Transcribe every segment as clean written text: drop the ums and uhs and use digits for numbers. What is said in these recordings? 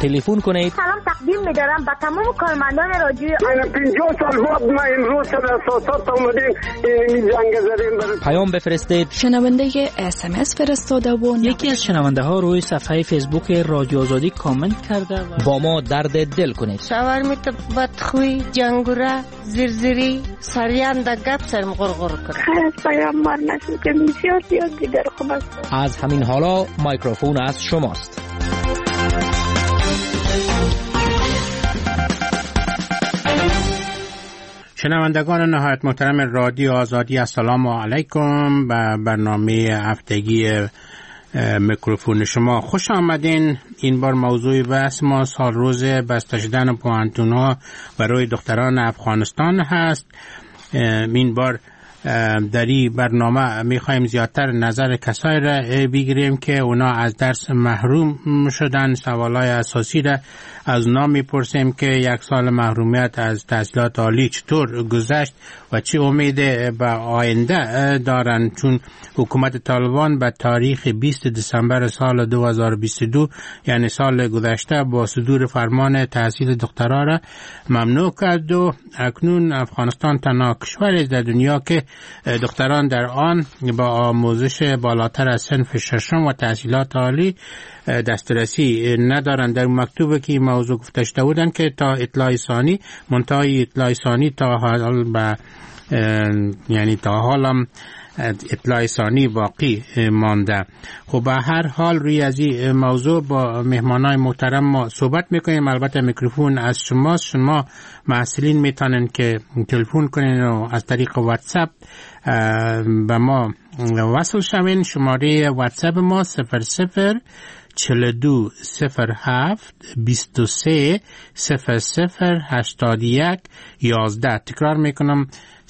تلفن کنید. سلام تقدیم می‌دارم به تمام کارمندان رادیو. من 50 سال بعد ما امروز در اساسات اومدیم این جنگ زدیم. پیام بفرستید. شنونده SMS فرستاده و یکی از شنونده ها روی صفحه فیسبوک رادیو آزادی کامنت کرده و با ما درد دل کنید. شاورمیت بدخوی جنگوره زرزری سریان در گپ سرم غرغر کرد. خیلی پیامبر نشد که بسیار دیگر خوب است. از همین حالا میکروفون از شماست. شنوندگان نهایت محترم رادیو آزادی، السلام علیکم. به برنامه هفتگی میکروفون شما خوش آمدین. این بار موضوع بحث ما سال روز بسته شدن پوهنتون‌ها برای دختران افغانستان هست. این بار در این برنامه میخوایم زیادتر نظر کسایی را بگیریم که اونا از درس محروم شدن. سوالای اساسی را از اونا میپرسیم که یک سال محرومیت از تحصیلات عالی چطور گذشت و چه امید به آینده دارن، چون حکومت طالبان به تاریخ 20 دسامبر سال 2022 یعنی سال گذشته با صدور فرمان تحصیل دخترها را ممنوع کرد و اکنون افغانستان تنها کشوری در دنیا که دختران در آن با آموزش بالاتر از صنف ششم و تحصیلات عالی دسترسی ندارند. در مکتوبی که موضوع گفته شده بودند که تا اطلاع ثانی منتهای اطلاع ثانی تا حال یعنی تا حالم اطلاع ثانی باقی مانده. خب به هر حال روی از این موضوع با مهمانای محترم ما صحبت میکنیم. البته میکروفون از شماست. شما محصلین میتونن که تلفن کنین و از طریق واتساپ به ما وصل شوین. شماره واتساپ ما 00 42 07 23 00 81 11. تکرار میکنم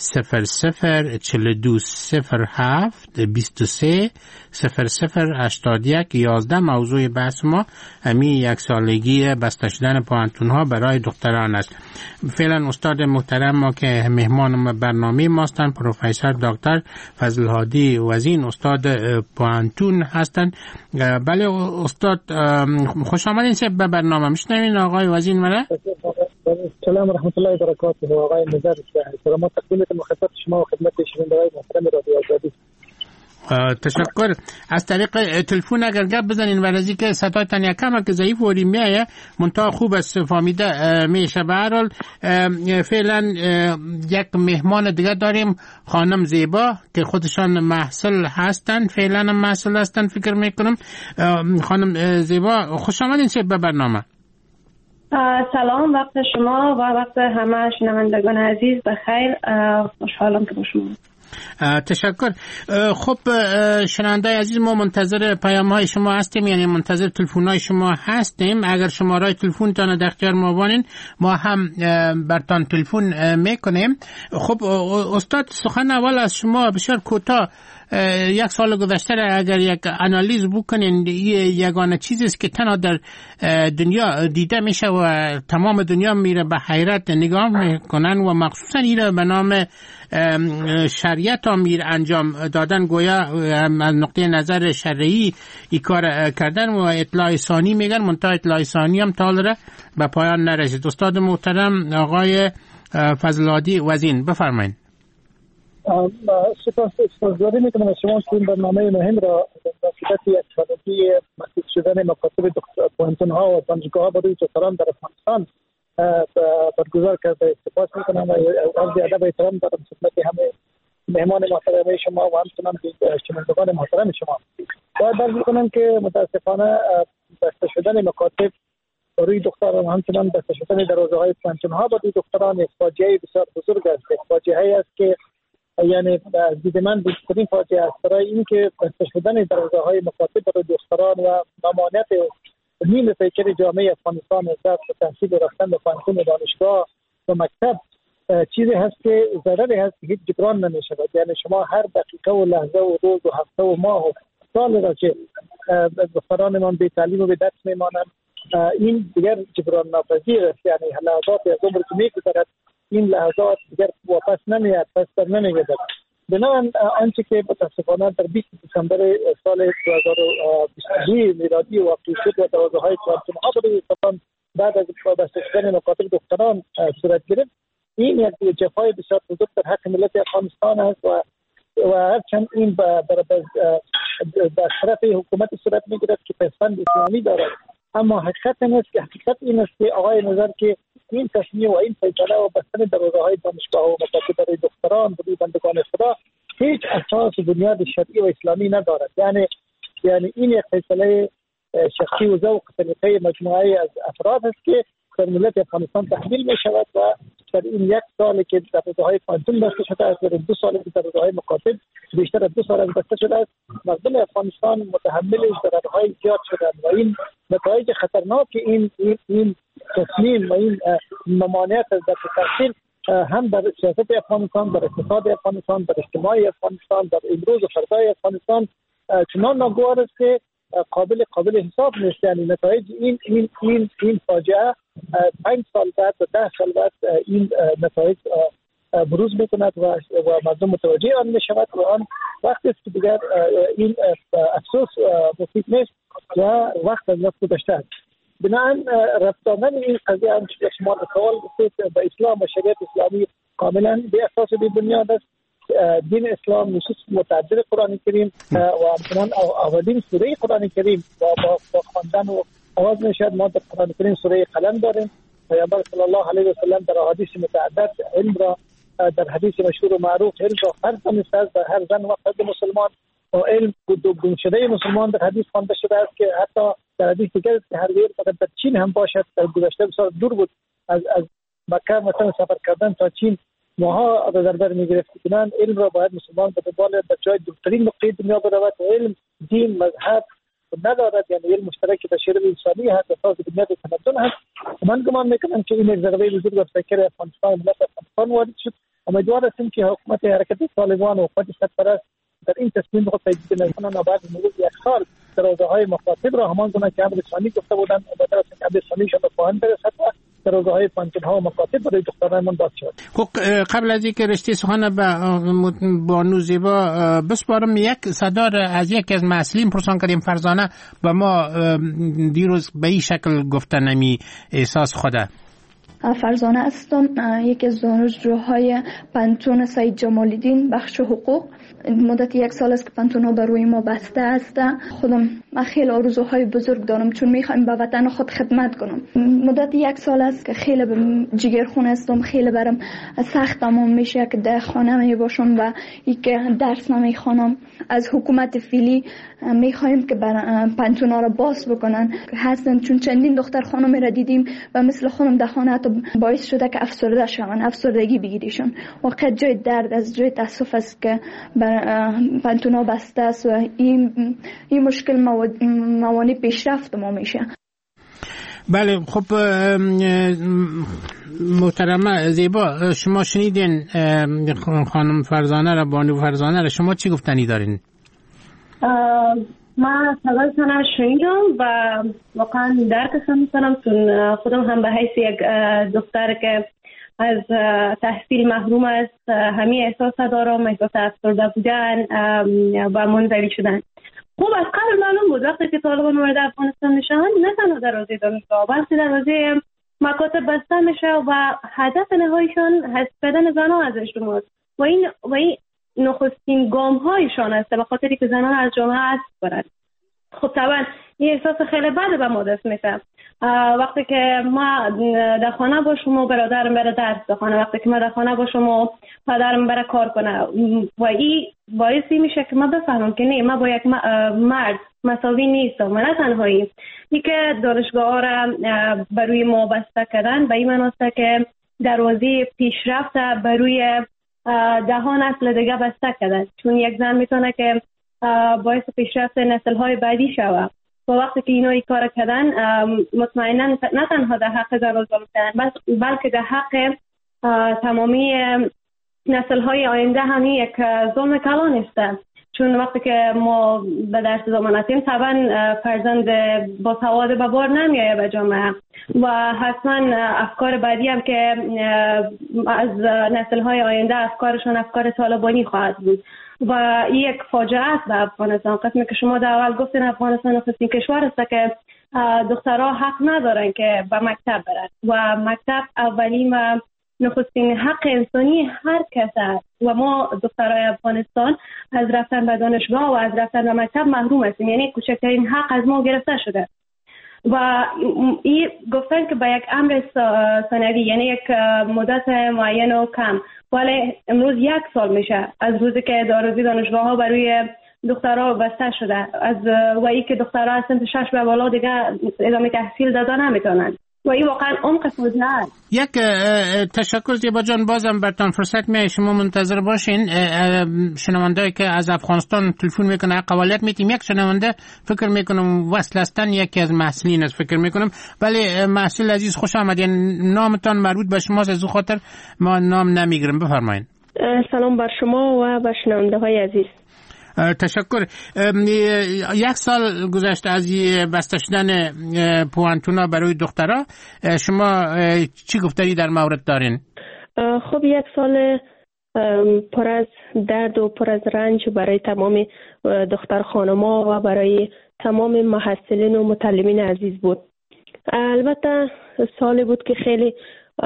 00 42 07 23 00 81 11. موضوع بحث ما همین یک سالگی بسته شدن پوهنتون‌ها برای دختران است. فعلا استاد محترم ما که مهمان برنامه ماستن پروفسور دکتر فضل هادی وزین، استاد پوهنتون هستند. بله استاد، خوش آمدین به برنامه. میشنوین آقای وزین مرا؟ سلام و رحمت الله و برکاته. آقای نظر سلامات تقدیم خدمت شما و خدمت شنوندگان محترم رادیو آزادی. تشکر. از طریق تلفن اگر گپ بزنین ورزی که صداتون یکم که ضعیف وری میایه منتها خوب است فهمیده میشه. به هر حال فعلا یک مهمان دیگه داریم، خانم زیبا که خودشان محصل هستن، فعلا محصل هستن فکر میکنم. خانم زیبا خوش آمدین به برنامه. سلام، وقت شما و وقت همه شنوندگان عزیز بخیر. خوشحالم که با شما. تشکر. خب شنونده عزیز، ما منتظر پیام های شما هستیم، یعنی منتظر تلفن های شما هستیم. اگر شماره تلفن تان در اختیار ما بانین ما هم برتان تلفن میکنیم. خب استاد، سخن اول از شما بسیار کوتاه. یک سال گذشته اگر یک آنالیز بکنین، یگانه چیزی است که تنها در دنیا دیده میشه و تمام دنیا میره به حیرت نگاه میکنن و مخصوصا این به نام شریعت امیر انجام دادن، گویا از نقطه نظر شرعی ای کار کردن و اطلاع ثانی میگن، منتها اطلاع ثانی هم تالره به پایان نرسید. استاد محترم آقای فضل هادی وزین بفرمایید. سپاسگزاری میکنم از شما که این برنامه مهم را در صورت یک سالگی مخصوص شدن مکاتب پوهنتون‌ها و دانشگاه‌ها برای دختران در افغانستان برگزار کرده. سپاس میکنم و عرض ادب و احترام دارم خدمت همه مهمان محترم شما و همچنان شنوندگان محترم شما. باید عرض میکنم که متاسفانه بسته شدن مکاتب روی دختران و همچنان بسته شدن دروازه‌های پوهنتون‌ها برای دختران یک فاجعه بسیار بزرگ است. فاجعه‌ای است که یعنی از دید من بزرگترین فاجعه است، برای اینکه بسته شدن دروازه‌های مکاتب برای دختران و ممانعت نیم پیکر جامعه افغانستان از تحصیل و رفتن به پوهنتون و دانشگاه و مکتب چیزی هست که ضرری هست که هیچ جبران نمی‌شود. یعنی شما هر دقیقه و لحظه و روز و هفته و ماه و سال را که دخترانمان بی تعلیم و بی درس میمانند، این دیگر جبران ناپذیر است. یعنی لحظات از عمر که می‌گذرد این لحظات دیگر واپس نمیاد، پس در نمیگذرد. بنابراین آنچه که متاسفانه در 20 دسامبر سال 2022 میلادی واقع شد و دروازه‌های کوانتوم ها برای تمام بعد از بسته شدن مکاتب دکتران صورت گرفت، این یک جفای بسیار بزرگ در حق ملت افغانستان است و هرچند این در طرف حکومت صورت میگیرد که پسند اسلامی دارد، اما حقیقت این است که آقای نظر که این تصمیم و این فیصله و بستن دروازه‌های دانشگاه و مکاتب برای دکتران برای بندگان خدا هیچ اساس و بنیاد شرعی و اسلامی ندارد. یعنی این یک فیصله شخصی و ذوق طریقه مجموعه از افراد است که در ملت افغانستان تحمیل می شود و در این یک سال که دروازه‌های کوانتوم بسته شده است، در 2 سال که دروازه‌های مکاتب بیشتر از 2 سال بسته شده است، مردم افغانستان متحمل ضررهای زیاد شدند و این نتایج خطرناک این تصمیم و این ممانعت از در تاثیر هم در سیاست افغانستان، در اقتصاد افغانستان، در اجتماع افغانستان، در امروز و فردای افغانستان چنان ناگوار است که قابل حساب نیست. یعنی نتایج این فاجعه 5 سال بعد و 10 سال بعد این نتایج بروز میکند و مردم متوجه آن میشود و آن وقتی است که دیگر این افسوس مفید نیست و وقت از وقت گذشته است. بنابراین ربط دادن این قضیه هم که شما سوال گفتید به اسلام و شریعت اسلامی کاملا به اساس بی بنیاد است. دین اسلام نصوص متعدد قرآن کریم و همچنان اولین سوره قرآن کریم با خواندن و آواز میشد. ما در قرآن کریم سوره قلم داریم. پیامبر صلی الله علیه و سلم در احادیث متعدد علم را در حدیث مشهور و معروف علم را فرض دانسته است در هر زن و فرد مسلمان و علم گم شده مسلمان در حدیث خوانده شده است که حتی در حدیث دیگر که هر ویر فقط در چین هم باشد. در گذشته بسیار دور بود از مکه مثلا سفر کردن تا چین ماها در بر میگرفت. کنن علم را باید مسلمان به دنبال در جای دورترین نقطه دنیا برود. علم دین مذهب ندارد، یعنی علم مشترک بشری و انسانی هست، اساس بنیاد تمدن هست. من گمان میکنم که این یک ضربه بزرگ به فکر افغانستان ملت افغانستان وارد شد. امیدوار هستیم که حکومت حرکت طالبان و حکومت سرپرست در این تصمیم خود پیگیری نکنند و بعد مرور یک سال دروازه‌های مکاتب را همان گونه که امر ثانی گفته بودند امیدوار هستیم که امر ثانی شده پایان برسد و دروازه‌های کوانتوم ها و مکاتب برای دختران باز شد. خب قبل از اینکه رشته سخن به بانو زیبا بسپارم، یک صدا از یک از مسئولین پرسان کردیم. فرزانه به ما دیروز به این شکل گفته نمی احساس خوده. فرزانه هستم، یکی از دانشجوهای پانتون سید جمال‌الدین بخش حقوق. مدت 1 سال است که پانتون ها بر روی ما بسته است. خودم خیلی آرزوهای بزرگ دارم چون میخوایم به وطن خود خدمت کنم. مدت 1 سال است که خیلی جگرخون هستم، خیلی برام سخت تمام میشه که در خانه می باشم و اینکه درس نمیخوانم. از حکومت فعلی میخوایم که پانتون ها را باز بکنن هستن، چون چندین دختر خانم را دیدیم و مثل خانم در خانه باعث شده که افسرده شوند، افسردگی بگیریشون. واقعا جای درد از جای تاسف است که پانتون ها بسته است و این مشکل موانع پیشرفت ما میشه. بله خب محترمه زیبا، شما شنیدین خانم فرزانه را، بانو فرزانه را، شما چی گفتنی دارین؟ من صدایتان را شنیدم و واقعا درکشان میکنم چون خودم هم به حیث یک دختر که از تحصیل محروم است همین احساس دارم، احساس افسرده بودن و منزوی شدن. خب از قبل معلوم بود وقتی که طالبان وارد افغانستان میشن نه تنها دروازه دانشگاه بلکه دروازه مکاتب بسته میشه و هدف نهاییشان حذف کردن زنان از اجتماع و این نخستین گام هایشان است به خاطری که زنان از جامعه حذف کنند. خب طبعا این احساس خیلی بد به ما دست میده. وقتی که ما در خانه باشم و برادرم بره درس بخونه، وقتی که ما در خانه باشم و پدرم بره کار کنه و این باعثی میشه که ما بفهمم که نه، ما با یک مرد مساوی نیستم و نه تنهایی. این که دانشگاه ها را بروی ما بسته کردن به این مناسته که دروازه پیشرفت بروی 10 نسل دیگه بسته کردن، چون یک زن میتونه که باعث پیشرفت نسل های بعدی شود و وقتی که اینا این کار کردن مطمئنا نه تنها در حق زن ظلم کردن بلکه در حق تمامی نسل های آینده هم یک ظلم کلان است. چون وقتی که ما به درس ادامه ندیم طبعا فرزند با سواد به بار نمیایه به جامعه و حتما افکار بعدی هم که از نسل‌های آینده افکارشون افکار طالبانی خواهد بود و این یک فاجعه است به افغانستان. قسمی که شما در اول گفتین افغانستان نخستین کشور است که دخترها حق ندارن که به مکتب برن و مکتب اولین و نخستین حق انسانی هر کس است و ما دخترای افغانستان از رفتن به دانشگاه و از رفتن به مکتب محروم هستیم، یعنی کوچکترین حق از ما گرفته شده و این گفتن که به یک امر ثانوی یعنی یک مدت معین و کم، ولی امروز 1 سال میشه از روزی که داروزی دانشگاه ها برای دخترها بسته شده و ای که دخترها از سنت 6 به بالا دیگه ادامه تحصیل دادن نمیتونن و این واقعا عمق فوجعه است. یک تشکر زیبا جان، بازم برتان فرصت میای شما منتظر باشین. شنونده‌ای که از افغانستان تلفن میکنه قوالیت میتیم. یک شنونده فکر میکنم وصل هستن، یکی از محصلین است فکر میکنم. ولی محصل عزیز خوش آمدین، نامتان مربوط به شماست، از او خاطر ما نام نمیگیریم، بفرمایید. سلام بر شما و به شنونده‌های عزیز. تشکر. 1 سال گذشته از بسته شدن پوانتونا برای دخترها، شما چی گفتاری در مورد دارین؟ خب 1 سال پر از درد و پر از رنج برای تمام دختر خانم‌ها و برای تمام محصلین و متعلمین عزیز بود. البته سالی بود که خیلی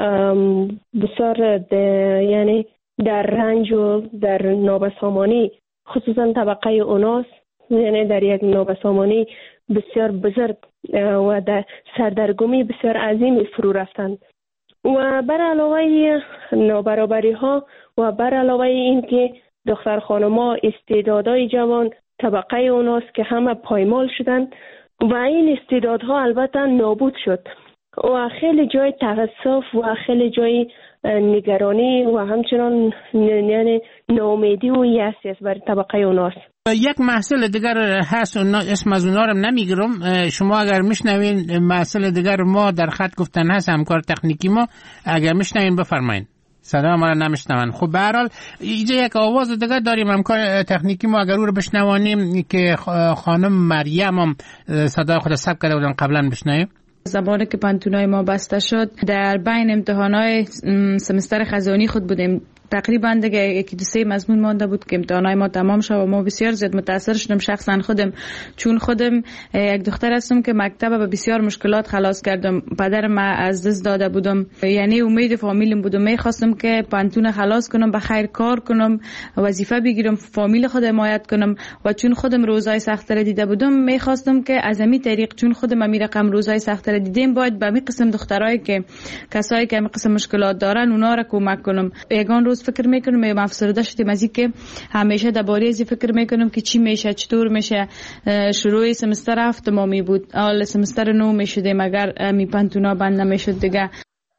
بسیار یعنی در رنج و در نابسامانی، خصوصا طبقه اوناس، یعنی در یک نابسامانی بسیار بزرگ و در سردرگمی بسیار عظیمی فرو رفتند و بر علاوه نابرابری ها و بر علاوه این که دختر خانم‌ها استعدادهای جوان طبقه اوناس که همه پایمال شدند و این استعدادها البته نابود شد و خیلی جای تأسف و خیلی جای نگرانی و همچنان یعنی ناامیدی و یأسی است برای طبقه اوناس. یک محصل دیگر هست، اسم از اونا رو نمیگیرم، شما اگر میشنوین محصل دیگر ما در خط گفتن هست، همکار تکنیکی ما، اگر میشنوین بفرمایین. صدا ما رو نمیشنون. خب به هر حال اینجا یک آواز دیگر داریم، همکار تکنیکی ما اگر او رو بشنوانیم که خانم مریم هم صدای خود ثبت کرده بودن قبلا، بشنویم. زمانی که پانتونای ما بسته شد در بین امتحانات سمستر خزانی خود بودیم، تقریبا دیگه 1-2 مضمون مانده بود که امتحانات ما تمام شد و ما بسیار زیاد متاثر شدم شخصا خودم، چون خودم یک دختر هستم که مکتب به بسیار مشکلات خلاص کردم. پدرم از دست داده بودم، یعنی امید فامیلم بودم، میخواستم که پانتون خلاص کنم، به خیر کار کنم، وظیفه بگیرم، فامیل خود حمایت کنم و چون خودم روزای سخت را دیده بودم میخواستم که از همین طریق، چون خودم همین رقم روزای سخت را دیدم، باید به همین قسم دخترایی که کسایی که همین قسم مشکلات دارن اونا را کمک کنم. یگان روز فکر میکنم من افسرده شدم از اینکه همیشه درباره از فکر میکنم که چی میشه، چطور میشه. شروع سمستر 7 مامی بود، اول سمستر 9 میشده مگر می پانتونا بند نمیشد دیگه.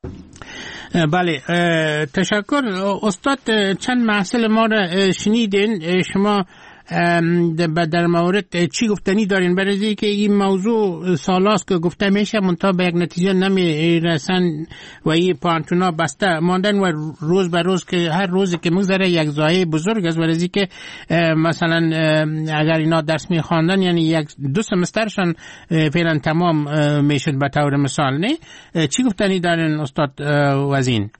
بله تشکر استاد. چند محصل ما را شنیدین، شما در مورد چی گفتنی دارین؟ برای که این موضوع سالاست که گفته میشه منتها به یک نتیجه نمیرسن و این پانتونا بسته ماندن و روز به روز که هر روزی که میگذره یک ضایعه بزرگ است. برای که مثلا اگر اینا درس میخواندن یعنی 1-2 سمسترشان فعلا تمام میشد به طور مثال. نه چی گفتنی دارین استاد وزین؟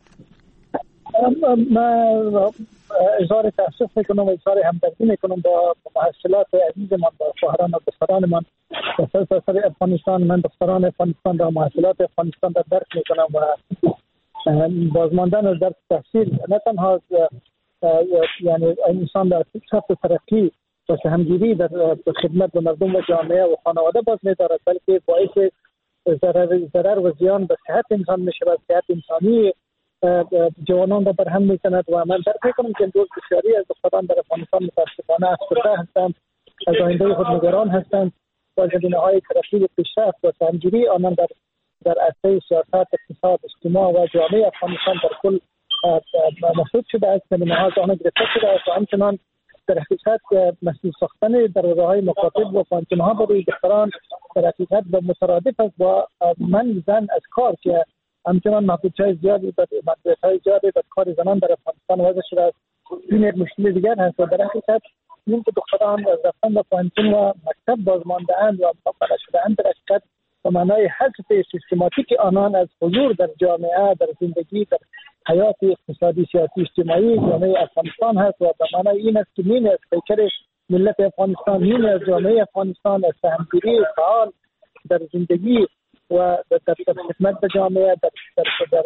اظهار تأسف میکنم و اظهار همدردی میکنم با محصلات عزیز من، با خواهران و دختران من در سراسر افغانستان. من دختران افغانستان را، محصلات افغانستان را درک میکنم و بازماندن از درس تحصیل نه تنها یعنی انسان در سطح ترقی و سهمگیری در خدمت به مردم و جامعه و خانواده باز می‌دارد، بلکه باعث ضرر و زیان به صحت انسان میشه و صحت انسانی جوانان را برهم می‌کند. و من درک می‌کنم که امروز بسیاری از دختران در افغانستان متأسفانه افسرده هستند، از آینده خود نگران هستند و زمینه‌های ترقی و پیشرفت و سهمگیری آنان در عرصه سیاست، اقتصاد، اجتماع و جامعه افغانستان در کل مفروض شده است. زمینه‌ها از آنها گرفته شده است و همچنان در حقیقت مسئول ساختن دروازه‌های مخاطب و پانتون‌ها برای دختران در حقیقت مترادف است با من زن از کار که همچنان محدودیت‌های زیادی در کار زنان در افغانستان وضع شده است. این یک مشکل دیگر هست و در حقیقت این که دختران رفتن به پانتون و مکتب بازمانده‌اند و مقبله شده‌اند در حقیقت به معنای حذف سیستماتیک آنان از حضور در جامعه، در زندگی، در حیات اقتصادی، سیاسی، اجتماعی جامعه افغانستان هست و به معنای این است که نیم از پیکر ملت افغانستان، نیم از جامعه افغانستان از سهمگیری فعال در زندگی و در خدمت به جامعه، در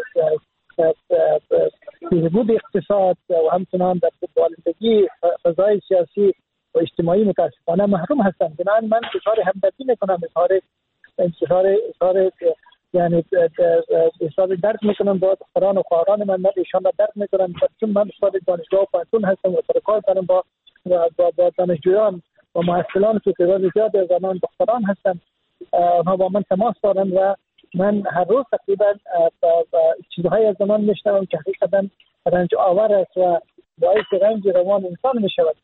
بهبود اقتصاد و همچنان در بالندگی فضای سیاسی و اجتماعی متاسفانه محروم هستند. بنابراین من اظهار همدردی میکنم، اظهار درد میکنم با دختران و خواهران من ایشان را درد میکنم، چون من استاد دانشگاه و پانتون هستم و سر کار دارم با دانشجویان و محصلان که تعداد زیادی از آنان دختران هستند. آنها با من تماس دارند و من هر روز تقریبا چیزهای از زمان میشنوم که حقیقتا رنج آور است و باعث رنج روان انسان میشود.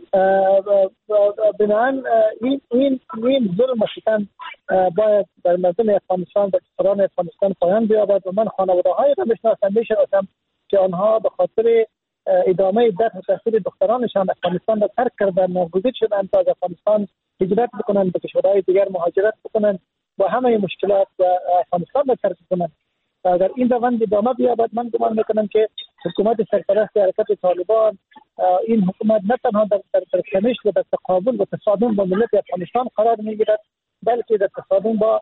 بنابراین این ظلم و ستم باید در مردم افغانستان، در دختران افغانستان پایان بیابد و من خانواده‌های را میشناسم که آنها به خاطر ادامه درس و تحصیل دخترانشان افغانستان را ترک کردند، ناگزیر شدند تا از افغانستان هجرت بکنند، به کشورهای دیگر مهاجرت بکنند و همه مشکلات و افغانستان را ترک کنند. اگر این روند ادامه بیابد من گمان میکنم که حکومت سرپرست حرکت طالبان این حکومت نه تنها در کمش و در تقابل و تصادم با ملت افغانستان قرار میگیرد، بلکه در تصادم با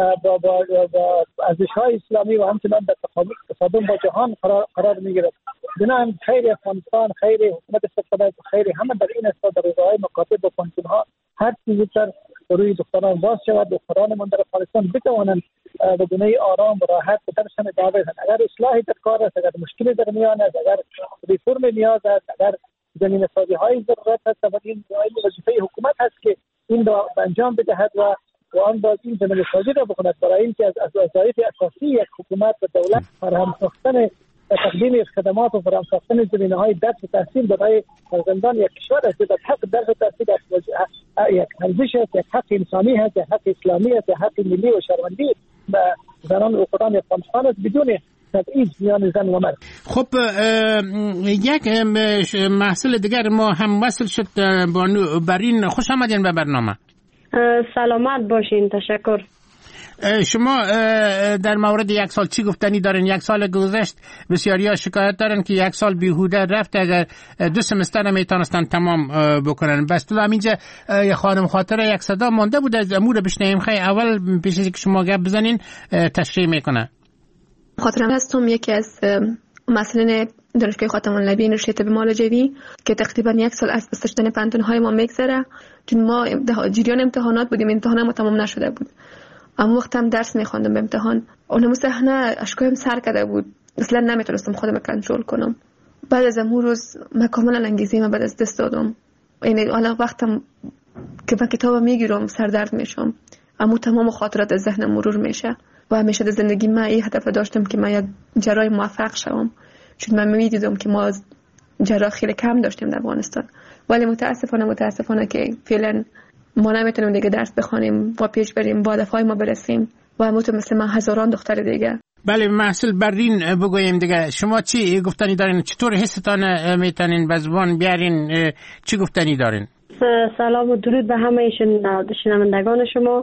ارزش‌های اسلامی و همچنان در تصادم با جهان قرار میگیرد. بنابراین خیر افغانستان، خیر حکومت سرپرست، خیر همه در این است در روزهای مکاتب و پانتون‌ها هر چیزی تر روی دختران باز شود، دختران من در افغانستان بتوانند به گونه آرام و راحت به درسشان ادامه بدهند. اگر اصلاحی در کار است، اگر مشکلی در میان است، اگر ریفرم نیاز است، اگر زمینه سازی های ضرورت است، و این وظیفه حکومت هست که این را انجام بدهد و آن باز این زمینه سازی را بکند، برای اینکه از وظایف اساسی یک حکومت و دولت فراهم ساختن تقدیم خدمات و فراهم ساختن زمینه‌های درس و تحصیل برای فرزندان یک کشور است. در حق درس و تحصیل یک ارزش است، یک حق انسانی است، یک حق اسلامی است، یک حق ملی و شهروندی زنان و دختران افغانستان است بدون تبعیض میان زن و مرد. خب یک محصول دیگر ما هم وصل شد بانو برین، خوش آمدین به برنامه. سلامت باشین، تشکر. شما در مورد یک سال چی گفتنی دارین؟ یک سال گذشت بسیاری ها شکایت دارن که یک سال بیهوده رفت، اگر 2 سمستر نمیتونستن تمام بکنن. بس تو همینجا خانم خاطره یک صدا مانده بود از امور بشنیم. خیلی اول پیش از که شما گپ بزنین تشریح میکنه. خاطرم هستم یکی از مسئولین دانشگاه خاتم النبی نشریه به مالجوی که تقریبا یک سال از بسته شدن پانتون‌های ما میگذره، چون ما جریان امتحانات بودیم، امتحانات ما تمام نشده بود. اما وقت هم درس میخواندم به امتحان، اونم صحنه اشکایم سر کرده بود، اصلا نمیتونستم خودم کنترل کنم. بعد از امون روز من کاملا انگیزه من بعد از دست دادم. یعنی الان وقتم که من کتاب میگیرم سر درد میشم، اما تمام خاطرات از ذهنم مرور میشه و همیشه در زندگی من این هدف داشتم که من یک جراح موفق شوم، چون من میدیدم که ما جراح خیلی کم داشتیم در افغانستان. ولی متاسفانه که فعلا ما نمیتونیم دیگه درس بخونیم و پیش بریم با هدفهای ما برسیم و همونطور مثل من هزاران دختر دیگه. بله محصول برین بگویم دیگه، شما چی گفتنی دارین؟ چطور حستان میتونین به زبان بیارین؟ چی گفتنی دارین؟ سلام و درود به همه شنوندگان شما.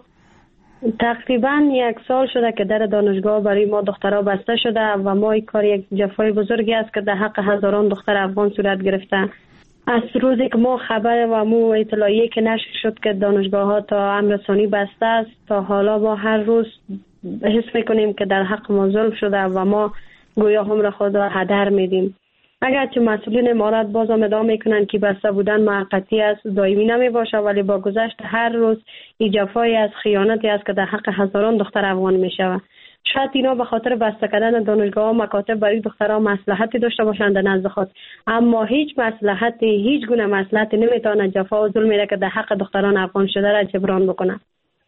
تقریبا 1 سال شده که در دانشگاه برای ما دخترها بسته شده و ما این کار یک جفای بزرگی است که در حق هزاران دختر افغان صورت گرفته. از روزی که ما خبر و مو اطلاعیه که نشر شد که دانشگاه ها تا امر ثانی بسته است، تا حالا ما هر روز حس میکنیم که در حق ما ظلم شده و ما گویا هم را خود را هدر میدیم. اگرچه مسئولین امارات باز هم ادعا میکنن که بسته بودن موقتی است، دائمی نمی باشه، ولی با گذشت هر روز این جفای از خیانتی است که در حق هزاران دختر افغان میشود. شاید اینا به خاطر بسته کردن دانشگاه و مکاتب برای دخترها مصلحتی داشته باشند در نزد خود، اما هیچ گونه مصلحتی نمیتونه جفا و ظلمی را که در حق دختران افغان شده را جبران بکنه.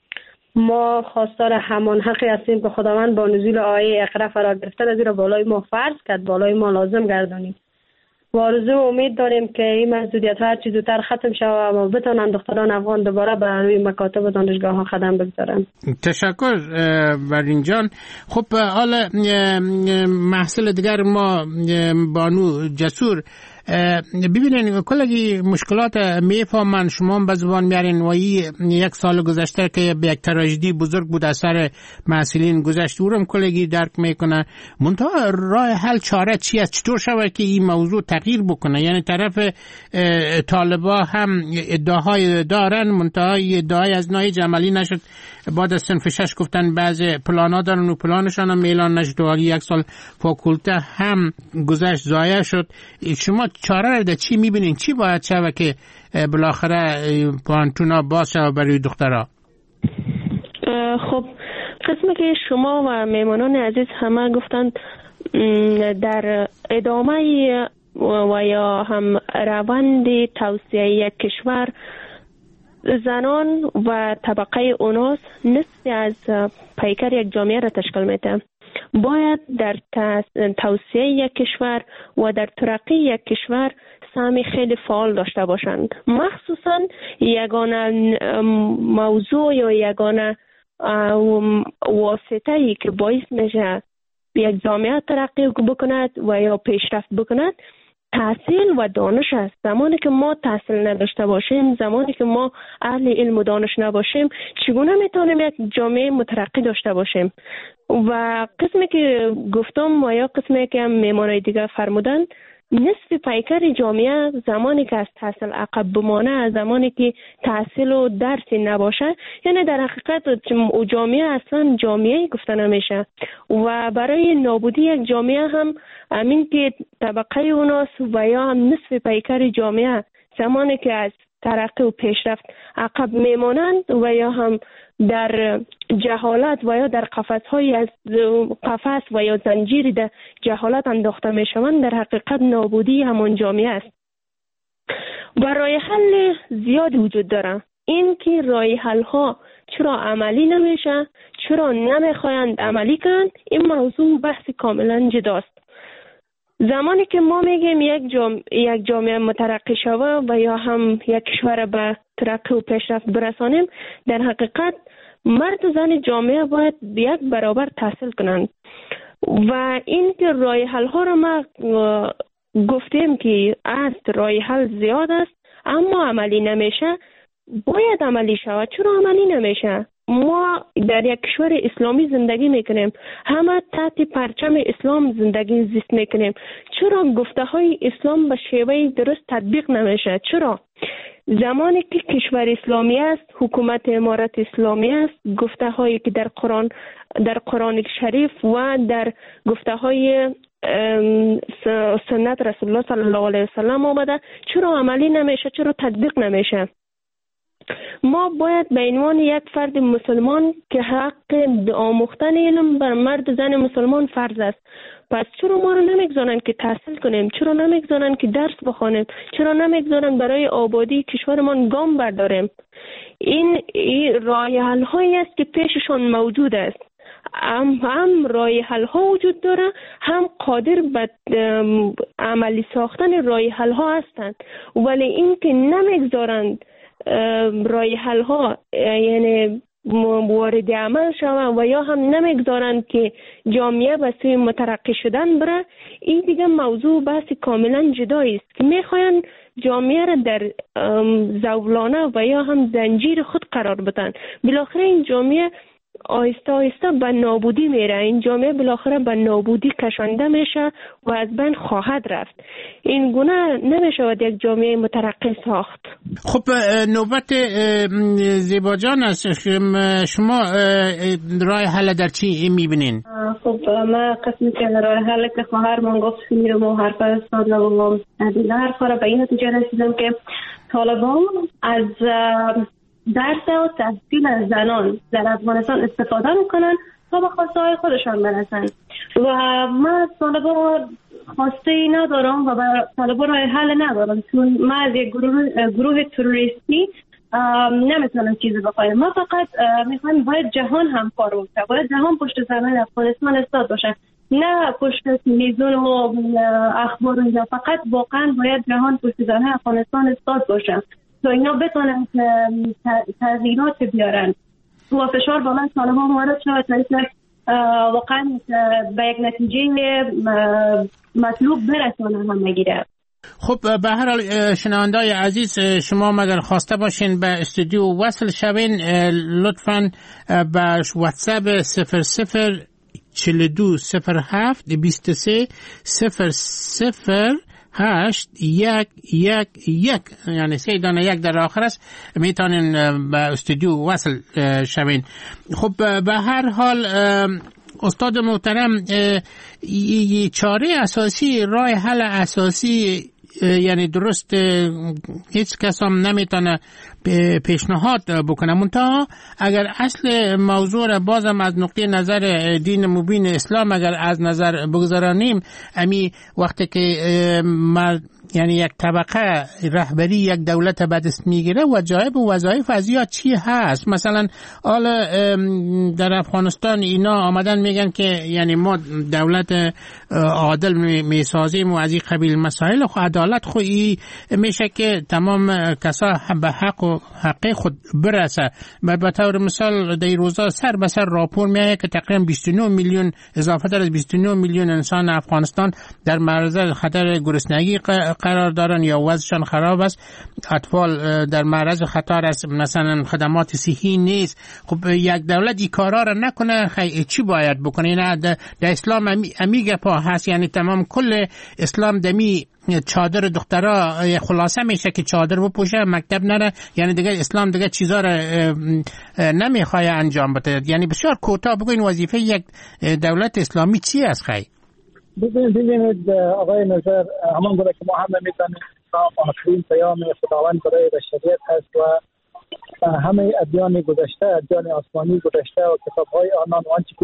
ما خواستار همان حقی هستیم که خداوند با نزول آیه اقرا فرا گرفتن از را بالای ما فرض کرد، بالای ما لازم گردانید. و آرزو و امید داریم که این محدودیت هر چیز زودتر ختم شود و بتوانند دختران افغان دوباره برای مکاتب و دانشگاه ها قدم بگذارند. تشکر برین جان. خب حالا محصول دیگر ما بانو جسور، ببینین کلگی مشکلات میفهمن شما به زبان میارین و یک سال گذشته که به یک تراژدی بزرگ بود اثر مسئولین گذشت اورم کلگی درک میکنه. منتها راه حل چاره چی است؟ چطور شود که این موضوع تغییر بکنه؟ یعنی طرف طالبا هم ادعاهای دارن منتها ادعای از نهایت عملی نشد. بعد از صنف 6 گفتن بعضی پلانا دارن و پلانشان هم اعلان نشد و یک سال فاکولته هم گذشت ضایع شد. شما چاره را چی میبینین؟ چی باید شود که بالاخره پانتونا باز شود برای دخترها؟ خب قسمی که شما و میمانان عزیز همه گفتند در ادامه و یا هم روند توسعه یک کشور زنان و طبقه اوناس نصف از پیکر یک جامعه را تشکیل میده. باید در توسعه یک کشور و در ترقی یک کشور سهمی خیلی فعال داشته باشند. مخصوصا یگانه موضوع یا یگانه واسطه‌ای که باعث میشه یک جامعه ترقی بکند و یا پیشرفت بکند تحصیل و دانش است. زمانی که ما تحصیل نداشته باشیم، زمانی که ما اهل علم و دانش نباشیم، چگونه میتونیم یک جامعه مترقی داشته باشیم؟ و قسمی که گفتم و یا قسمی که هم میمانای دیگه فرمودن، نصف پیکر جامعه زمانی که از تحصیل عقب بمانه، زمانی که تحصیل و درسی نباشه، یعنی در حقیقت جامعه اصلا جامعه گفته نمیشه. و برای نابودی یک جامعه هم همین که طبقه اوناس و یا هم نصف پیکر جامعه زمانی که از ترقی و پیشرفت عقب میمانند و یا هم در جهالت و یا در قفس‌های از قفس و یا زنجیری در جهالت انداخته میشوند، در حقیقت نابودی همان جامعه است. و راه حل زیادی وجود داره. این که راه حل ها چرا عملی نمیشه، چرا نمیخواهند عملی کنند، این موضوع بحث کاملا جداست. زمانی که ما میگیم یک جامعه مترقی شوه و یا هم یک کشور به ترقی و پیشرفت برسانیم، در حقیقت مرد و زن جامعه باید یک برابر تحصیل کنند. و این که راه حل ها را ما گفتیم که است راه حل زیاد است اما عملی نمیشه، باید عملی شود. چرا عملی نمیشه؟ ما در یک کشور اسلامی زندگی میکنیم، همه تحت پرچم اسلام زندگی زیست میکنیم. چرا گفته های اسلام به شیوه درست تطبیق نمیشه؟ چرا؟ زمانی که کشور اسلامی است، حکومت امارت اسلامی است، گفته هایی که در قرآن شریف و در گفته های سنت رسول الله صلی الله علیه وسلم آمده، چرا عملی نمیشه؟ چرا تطبیق نمیشه؟ ما باید به عنوان یک فرد مسلمان که حق آموختن علم بر مرد و زن مسلمان فرض است، پس چرا ما رو نمیگذارن که تحصیل کنیم؟ چرا نمیگذارن که درس بخوانیم؟ چرا نمیگذارن برای آبادی کشورمان گام برداریم؟ این راه حل هایی است که پیششان موجود است. هم راه حل ها وجود داره، هم قادر به عملی ساختن راه حل ها هستند، ولی این که نمیگذارند راه حل ها یعنی وارد عمل شوند و یا هم نمیگذارند که جامعه به سوی مترقی شدن بره، این دیگه موضوع بحث کاملا جدایی است که میخواین جامعه را در زولانه و یا هم زنجیر خود قرار بدن. بالاخره این جامعه آهسته آهسته به نابودی میره، این جامعه بالاخره به نابودی کشانده میشه و از بین خواهد رفت. این گونه نمیشود یک جامعه مترقی ساخت. خب نوبت زیبا جان است. شما راه حل در چی میبینین؟ خب من قسمی که راه حل که خواهرمان گفت میرم و حرف استاد و عدیده حرفا را به این نتیجه رسیدم که طالبان از درس و تحصیل از زنان در افغانستان استفاده میکنن تا به خواسته های خودشان برسن و من از طالبان خواسته ای ندارم و برای طالبان راه حل ندارم، چون من از یک گروه تروریستی نمیتونم چیزی بخوایم. ما فقط میخوایم باید جهان همکار باشه، باید جهان پشت زمین افغانستان استاد باشه، نه پشت میزون و اخبار یا فقط واقعا باید جهان پشت زمین افغانستان استاد باشه تا اینا بتونن تغییرات بیارن و فشار با من طالبان وارد شود تا واقعا به یک نتیجه مطلوب برسانه هم نگیره. خب به هر حال شنوندای عزیز، شما مگر خواسته باشین به استودیو وصل شوین، لطفاً به واتساپ 004223 یعنی 3 دانه 1 در آخر است، میتونین به استودیو وصل شوین. خب به هر حال استاد محترم، چاره اساسی، راه حل اساسی یعنی درست هیچ کس هم نمیتونه پیشنهاد بکنه، منتها اگر اصل موضوع را بازم از نقطه نظر دین مبین اسلام اگر از نظر بگذارانیم، امی وقتی که یعنی یک طبقه رهبری یک دولت به دست میگیره، وجایب و وظایف از یا چی هست؟ مثلا حالا در افغانستان اینا آمدن میگن که یعنی ما دولت عادل میسازیم و از این قبیل مسائل، خو عدالت خو میشه که تمام کسا به حق و حق خود برسه. به طور مثال در روزا سر به سر راپور میایه که تقریبا 29 میلیون اضافه تر از 29 میلیون انسان افغانستان در معرض خطر گرسنگی قرار دارن یا وضعشان خراب است، اطفال در معرض خطر است، مثلا خدمات صحی نیست. خب یک دولت این کارا را نکنه، چی باید بکنه؟ نه در اسلام امیگه پا هست، یعنی تمام کل اسلام دمی چادر دخترها خلاصه میشه که چادر بپوشه، مکتب نره، یعنی دیگه اسلام دیگه چیزا را نمیخواد انجام بده. یعنی بسیار کوتاه بگوین وظیفه یک دولت اسلامی چی است؟ ببینید آقای نظر، همان گونه که ما هم نمیتونیم اسلام آخرین پیام خداوند برای بشریت هست و همه ادیان گذشته، ادیان آسمانی گذشته و کتاب‌های آنان و آنچه که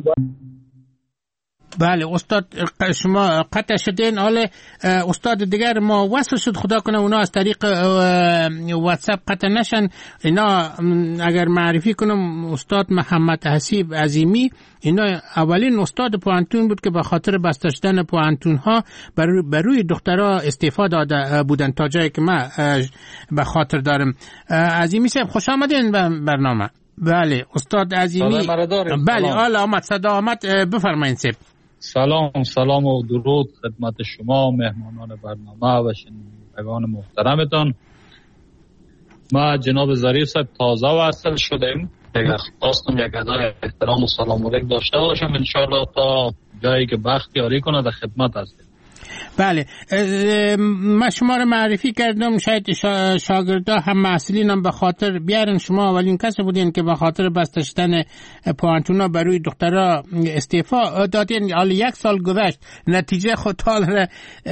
بله استاد شما قطع شدین. حالا استاد دیگر ما وصل شد، خدا کنه اونا از طریق واتساپ قطع نشن. اینا اگر معرفی کنم، استاد محمد حسیب عظیمی، اینا اولین استاد پوانتون بود که به خاطر بسته شدن پوانتون ها بر روی دخترها استعفا داده بودن، تا جایی که من به خاطر دارم. عظیمی صاحب خوش آمدین به برنامه. بله استاد عظیمی. بله حالا آمد، صدا آمد، بفرمایید صاحب. سلام و درود خدمت شما مهمانان برنامه و شنوندگان محترمتان. ما جناب ظریف صاحب تازه وصل شدیم، اگر خواستم یک ادای احترام و سلام علیک داشته باشم، انشاءالله تا جایی که بخت یاری کنه در خدمت هستیم. بله من شما رو معرفی کردم، شاید شاگردا هم محصلین هم به خاطر بیارن. شما اولین کسی بودین که به خاطر بسته شدن پوانتونا بر روی دخترها استعفا دادین. حالا 1 سال گذشت، نتیجه خود حالا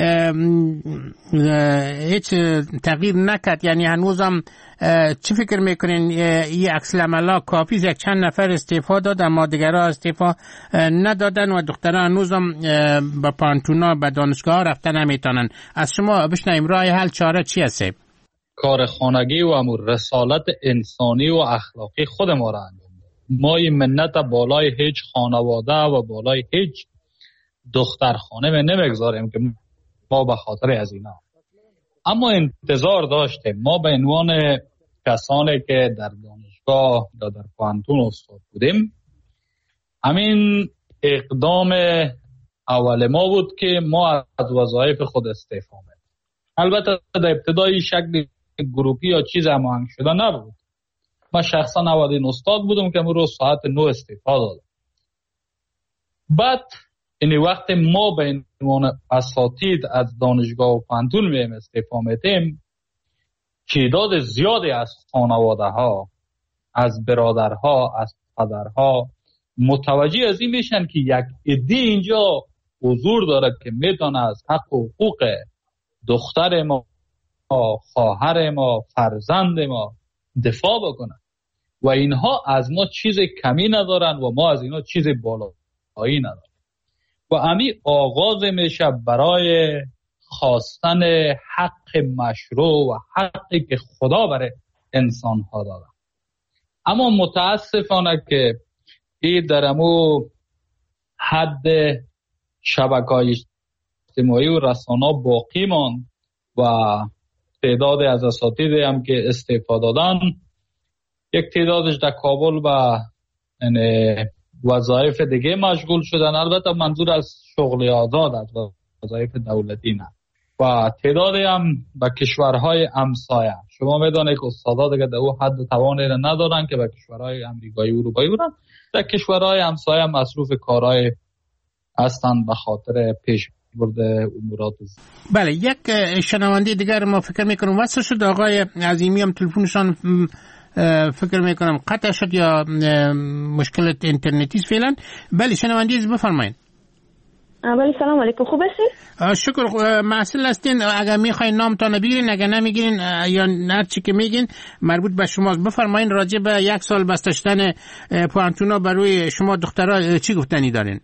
هیچ تغییر نکرد. یعنی هنوزم چی فکر میکنین این عکس العملا کافی است؟ یک چند نفر استعفا داد اما دیگرها استعفا ندادن و دخترها هنوزم با پانتونا به دانشگاه رفتن نمیتونن. از شما بشنویم راه حل، چاره چی است؟ کار خانگی و امور رسالت انسانی و اخلاقی خود ما را انجام دادیم. ما این منت بالای هیچ خانواده و بالای هیچ دخترخانه نمیگذاریم که ما به خاطر از اینا، اما انتظار داشتیم ما به عنوان کسانی که در دانشگاه یا در پوانتون استاد بودیم، همین اقدام اول ما بود که ما از وظایف خود استعفا بدیم. البته در ابتدای شکل گروپی یا چیز هماهنگ شده نبود. من شخصا اولین استاد بودم که امروز ساعت 9 استعفا دادم. بعد این وقت ما به عنوان اساتید از دانشگاه و پوانتون میایم استعفا میدیم، تعداد زیادی از خانواده ها، از برادرها، از پدرها متوجه از این میشن که یک عده اینجا حضور داره که میتونه از حق و حقوق دختر ما، خواهر ما، فرزند ما دفاع بکنن و اینها از ما چیز کمی ندارن و ما از اینها چیز بالایی ندارن. و امی آغاز میشه برای خواستن حق مشروع و حقی که خدا برای انسان ها داده. اما متاسفانه که این در امو حد شبکه‌های اجتماعی و رسانه باقی ماند و تعداد از اساتید هم که استعفا دادن، یک تعدادش در کابل و وظایف دیگه مشغول شدن. البته منظور از شغل آزاد، از وظایف دولتی نه. و و تعدادی هم به کشورهای همسایه. شما میدونید که استادا دیگه در او حد توانی ندارن که به کشورهای امریکایی اروپایی برن، در کشورهای همسایه مصروف کارهای هستند به خاطر پیش برده امورات. بله، یک شنونده دیگر ما فکر میکنم وصل شد، آقای عظیمی هم تلفنشان فکر میکنم قطع شد یا مشکل اینترنتی فعلا. بله شنونده بفرمایید. بله سلام علیکم، خوب هستین؟ شکر. مسئول هستین، اگر میخواین نامتان بگیرین، اگر نمیگیرین یا هر چی که میگین مربوط به شماست. بفرمایین راجع به 1 سال بسته شدن پوانتونا برای شما دخترها چی گفتنی دارین؟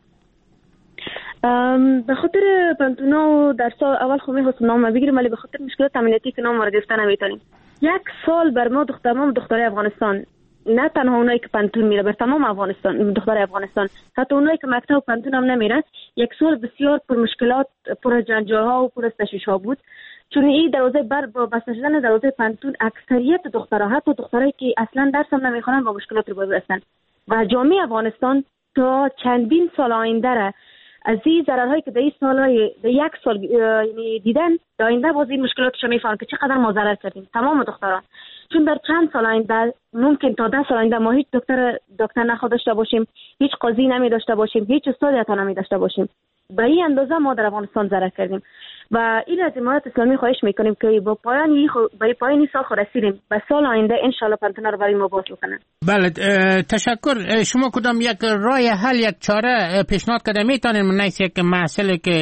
به خاطر پانتونا در سال اول خب می‌خواستم نام بگیرم، ولی به خاطر مشکلات امنیتی که نام گرفته نمیتونیم. 1 سال بر ما تمام دخترای افغانستان، نه تنها اونایی که پانتون میره، بر تمام افغانستان دخترای افغانستان، حتی اونایی که مکتب پانتون هم نمیرن، 1 سال بسیار پر مشکلات، پر جنجال‌ها و پر تشویش‌ها بود. چون این دروازه با بسته شدن دروازه پانتون اکثریت دخترها، حتی دخترایی که اصلا درس هم نمیخونن، با مشکلات روبرو هستن و جامعه افغانستان تا چندین سال آینده از این ضررهایی که در این سالهای در 1 سال یعنی دیدن، در آینده باز این مشکلاتش میفهمن که چقدر ما ضرر کردیم تمام دختران. چون در چند سال آینده ممکن تا 10 سال آینده ما هیچ دکتر نخواه داشته باشیم، هیچ قاضی نمی داشته باشیم، هیچ استادی حتی نمی داشته باشیم. به این اندازه ما در افغانستان ضرر کردیم و این از امارات اسلامی خواهش میکنیم که با برای پایان سال خود رسیدیم، به سال آینده ان شاء الله پانتونا رو برای ما باز کنن. بله تشکر. شما کدام یک راه حل، یک چاره پیشنهاد کرده میتونین؟ من نیست یک مسئله که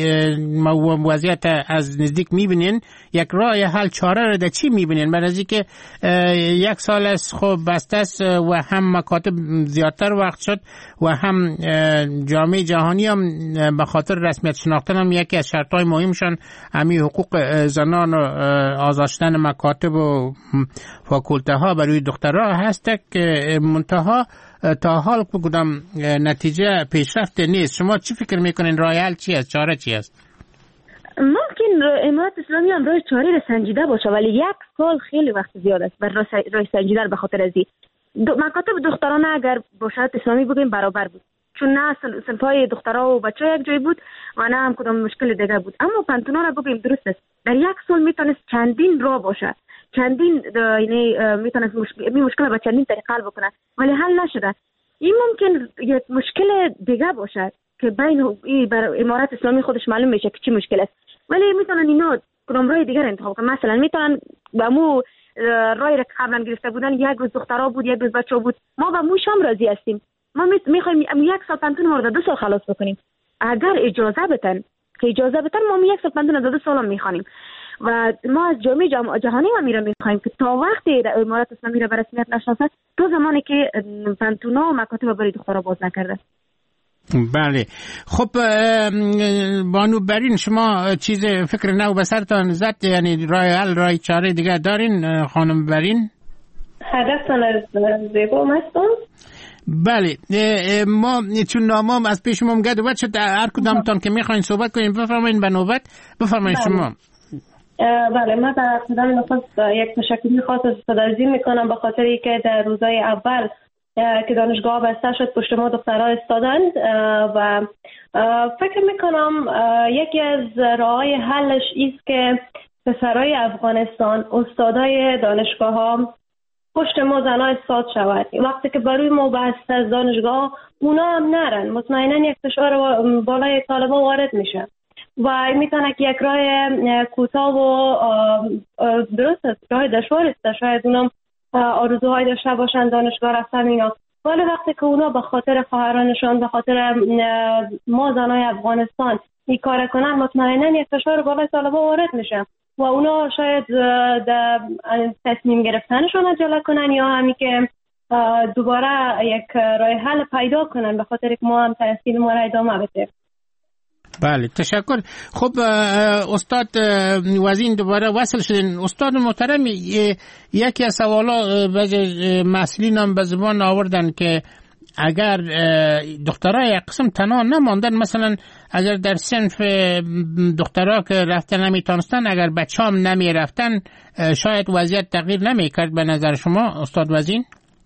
وضعیت از نزدیک میبینین، یک راه حل چاره رو در چی میبینین؟ برای اینکه 1 سال از خب بسته است و هم مکاتب زیادتر وقت شد و هم جامعه جهانی هم به خاطر رسمیت شناختن هم یکی از شرطهای مهمشان همین حقوق زنان و آزادشدن مکاتب و فاکولته ها برای دخترها هست که منتها تا حال کدام نتیجه پیشرفت نیست. شما چی فکر میکنین؟ راه حل چی است؟ چاره چی است؟ ممکن امارات اسلامی هم راه چاره را سنجیده باشه، ولی 1 سال خیلی وقت زیاد است بر راه سنجیده. به خاطر ازی مکاتب دخترانه اگر با شرایط اسلامی بگیم برابر بود، چون نه صنفای دخترها و بچه‌ها یک جای بود و نه هم کدام مشکل دیگه بود. اما پانتونا را بگیم درست است، در 1 سال میتونست چندین راه باشه، چندین یعنی میتونست مشکل با چندین طریق حل بکنه، ولی حل نشده. این ممکن یک مشکل دیگه باشه که بین امارات اسلامی خودش معلوم میشه که چی مشکل است، ولی میتونن اینا کدام راه دیگر انتخاب کنن. مثلا میتونن با مو رای را قبلا گرفته بودن، 1 روز دخترها بود 1 روز بچه‌ها بود، ما با موش هم راضی هستیم. ما میخوایم 1 سال پانتون ما رو 2 سال خلاص بکنیم. اگر اجازه بدن ما 1 سال پانتون رو 2 سال هم میخوانیم و ما از جامعه جهانی هم میخوایم که تا وقتی امارات اسلامی را به رسمیت نشناسه، تا زمانی که پانتونا و مکاتب برای دخترها باز نکرده. بله خب بانو برین، شما چیز فکر نو به سرتان زد؟ یعنی راه چاره دیگه دارین خانم برین؟ هدفتان از زیبا مستم؟ بله ما چون نامام از پیش ما گد وقت شد، هر کدامتان که میخواین صحبت کنیم بفرمایین به نوبت. بفرمایین شما. بله من در خدمت نخست یک تشکری خاص از صدرزی میکنم به خاطری که در روزهای اول که دانشگاه بسته شد پشت ما دخترها استادند و فکر میکنم یکی از راههای حلش ایست که پسرای افغانستان استادای دانشگاه ها پشت ما زنها استاد شود. وقتی که برای ما بسته از دانشگاه اونا هم نرن، مطمئنا یک فشار بالای طالبا وارد میشه و میتونه که یک راه کوتاه و درست است، راه دشوار است، شاید اونا آرزوهای داشته باشن دانشگاه رفتن اینا، ولی وقتی که اونا به خاطر خواهرانشان، به خاطر ما زنای افغانستان این کار کنن، مطمئنا یک فشار بالای طالبا وارد میشه و اونا شاید تصمیم گرفتنشون عجله کنن یا همین که دوباره یک راه حل پیدا کنن به خاطر که ما هم تحصیل ما را ادامه بدیم. بله تشکر. خب استاد وزین دوباره وصل شدین. استاد محترم، یکی از سوالا مسئولین هم به زبان آوردن که اگر دخترها یک قسم تنها نماندن، مثلا اگر در صنف دخترها که رفتن نمیتونستن، اگر بچه هم نمیرفتن، شاید وضعیت تغییر نمیکرد به نظر شما استاد وزین؟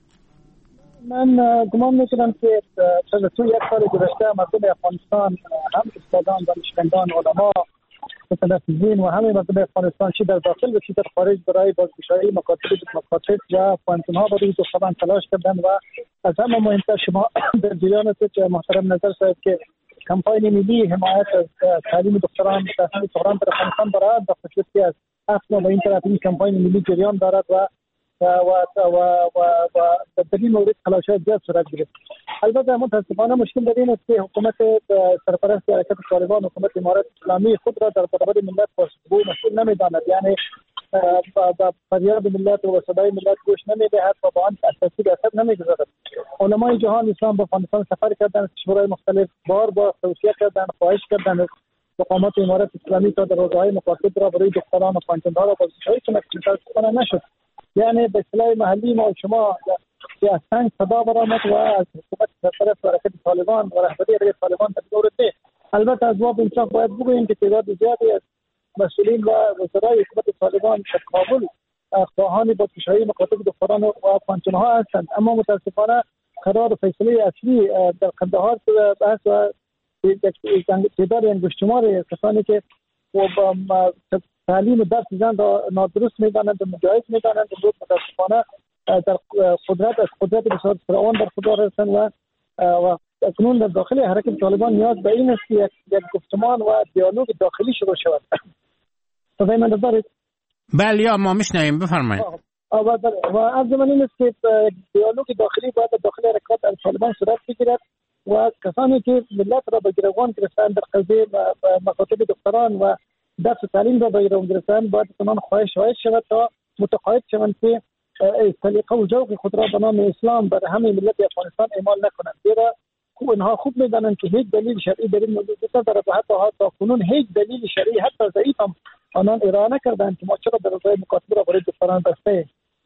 من گمان میکنم که تو 1 سال گذشته مردم افغانستان هم استادان، دانشمندان، علما متنفذین و همه مردم افغانستان چی در داخل و چی در خارج برای بازگشایی مکاتب و پوانتون‌ها برای دختران تلاش کردن و از همه مهمتر شما در جریان محترم نظر صاحب که کمپاین ملی حمایت از تعلیم دختران در افغانستان برای در خصوصی از اصلا و این طرف این کمپاین ملی جریان دارد و در این مورد تلاش‌های زیاد صورت گرفت. البته متاسفانه مشکل در این است که حکومت سرپرست حرکت طالبان حکومت امارات اسلامی خود را در برابر ملت پاسخگو مسئول نمی‌داند، یعنی با فریاد ملت و صدای ملت گوش نمی‌دهد و با آن اساسی اثر نمی‌گذارد. علمای جهان اسلام به افغانستان سفر کردند، شورای مختلف بار توصیه کردند، خواهش کردند مقامات امارات اسلامی تا در روزهای مقاصد را برای دختران و پنجندها را بازگشایی کنند که متاسفانه نشد. یعنی به اصطلاح محلی ما و شما که از سنگ صدا برآمد و از حکومت سرپرست حرکت طالبان و رهبری حرکت طالبان در دور ده. البته از باب انصاف باید بگوییم که تعداد زیادی از مسئولین و وزرای حکومت طالبان در کابل خواهان بازگشایی مکاتب دختران و پنجندها هستند، اما متاسفانه قرار فیصله اصلی در قندهار بحث و تعداد انگشتشمار کسانی که تعلیم و درس زن را نادرست می‌دانند و مجاز می‌دانند و متاسفانه در قدرت بسیار فراوان در خود هستند و اکنون در داخل حرکت طالبان نیاز به این است که یک گفتمان و دیالوگ داخلی شروع شود. صدای من دارید؟ بله یا ما میشنویم، بفرمایید. و از من این است که دیالوگ داخلی باید داخل حرکت طالبان صورت بگیرد و کسانی که ملت را به گروگان گرفتند در قضیه مکاتب دختران و درس تعلیم را به گروگان گرفتند باید تمام خواهش شود تا متقاعد شوند که سلیقه و ذوق خود را به نام اسلام بر همه ملت افغانستان اعمال نکنند، زیرا اونها خوب می‌دانند که هیچ دلیل شرعی در این موضوع ندارد و حتی تا کنون هیچ دلیل شرعی حتی ضعیف هم آنان ارائه نکردند که ما چرا در روزهای مکاتب را برای دختران بسته.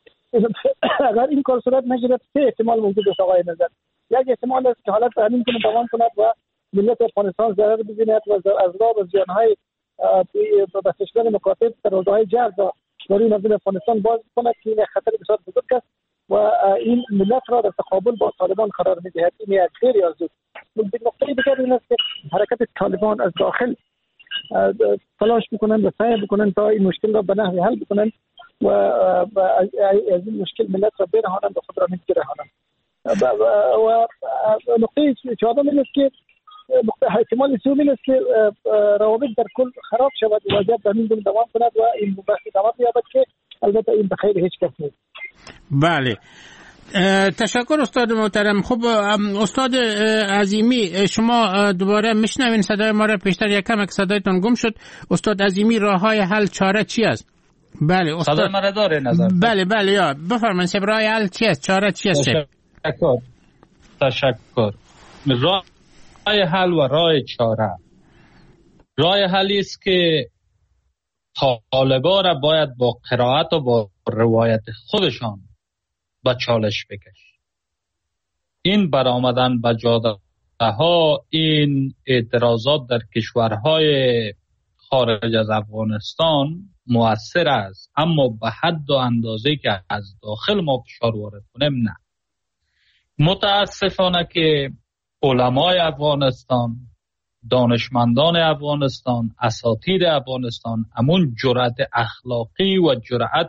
اگر این کار صورت نگیرد سه احتمال موجود است آقای نظر. یک احتمال است که حالت همین کنه دوام کند و ملت افغانستان ضرر ببیند و از راه و زیان‌های بسته شدن مکاتب در روزهای جرد برای مردم افغانستان باز کند که این خطر بسیار بزرگ است و این ملت را در تقابل با طالبان قرار می‌دهد. این یک خیلی آزاد. نکته دیگر این است که حرکت طالبان از داخل تلاش می‌کنند و سعی می‌کنند تا این مشکل را به نحوی حل بکنند و از این مشکل ملت را برهانند و خود را می‌گیرهانند. و نقطه چهارم این است که احتمال سوم این است که روابط در کل خراب شود و وضعیت به همین گونه دوام کند و این بحث ادامه یابد که البته این به خیر هیچ کس نیست. بله، تشکر استاد محترم. خب استاد عظیمی، شما دوباره میشنوین صدای ما را؟ پیشتر یک کم صدایتون گم شد. استاد عظیمی، راههای حل چاره چی است؟ بله استاد صدای ما داره نظر. بله یا بفرمایید راه حل چی است؟ چاره چی است؟ تشکر. راه حل و راه چاره. راه حلی است که طالبا را باید با قرائت و با روایت خودشان به چالش بکش. این برآمدن به جاده ها، این اعتراضات در کشورهای خارج از افغانستان مؤثر است، اما به حد و اندازه که از داخل ما فشار وارد کنیم نه. متاسفانه که علمای افغانستان، دانشمندان افغانستان، اساتید افغانستان همون جرأت اخلاقی و جرأت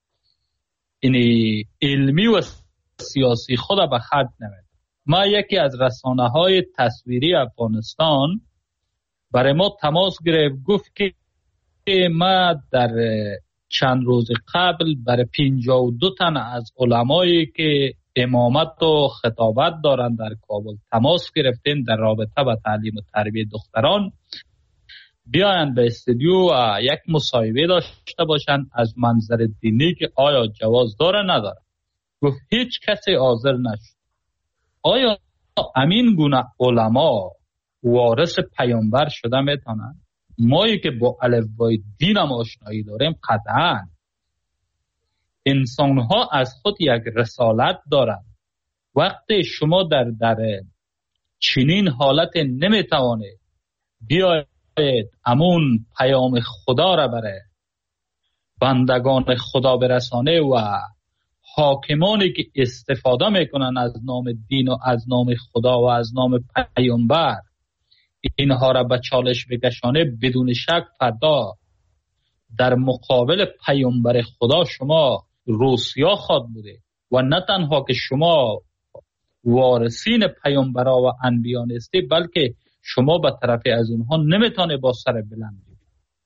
علمی و سیاسی خود به خرج نمیده. ما یکی از رسانه‌های تصویری افغانستان برای ما تماس گرفت، گفت که ما در چند روز قبل برای 52 تن از علمایی که امامت و خطابت دارند در کابل تماس گرفتیم در رابطه با تعلیم و تربیت دختران بیاین به استودیو و یک مصاحبه داشته باشند از منظر دینی که آیا جواز داره نداره. گفت هیچ کسی حاضر نشد. آیا امین گونه علما وارث پیامبر شده میتونن؟ مایی که با الفبای دین هم آشنایی داریم قطعا انسان ها از خود یک رسالت دارند. وقتی شما در چنین حالت نمیتوانید بیاید امون پیام خدا را برای بندگان خدا برسانه و حاکمانی که استفاده میکنن از نام دین و از نام خدا و از نام پیامبر اینها را به چالش بکشانه، بدون شک فردا در مقابل پیامبر خدا شما روسیا خواد بوده و نه تنها که شما وارثین پیامبرا و انبیا نیستی، بلکه شما به طرف از اونها نمیتونه با سر بلند بید.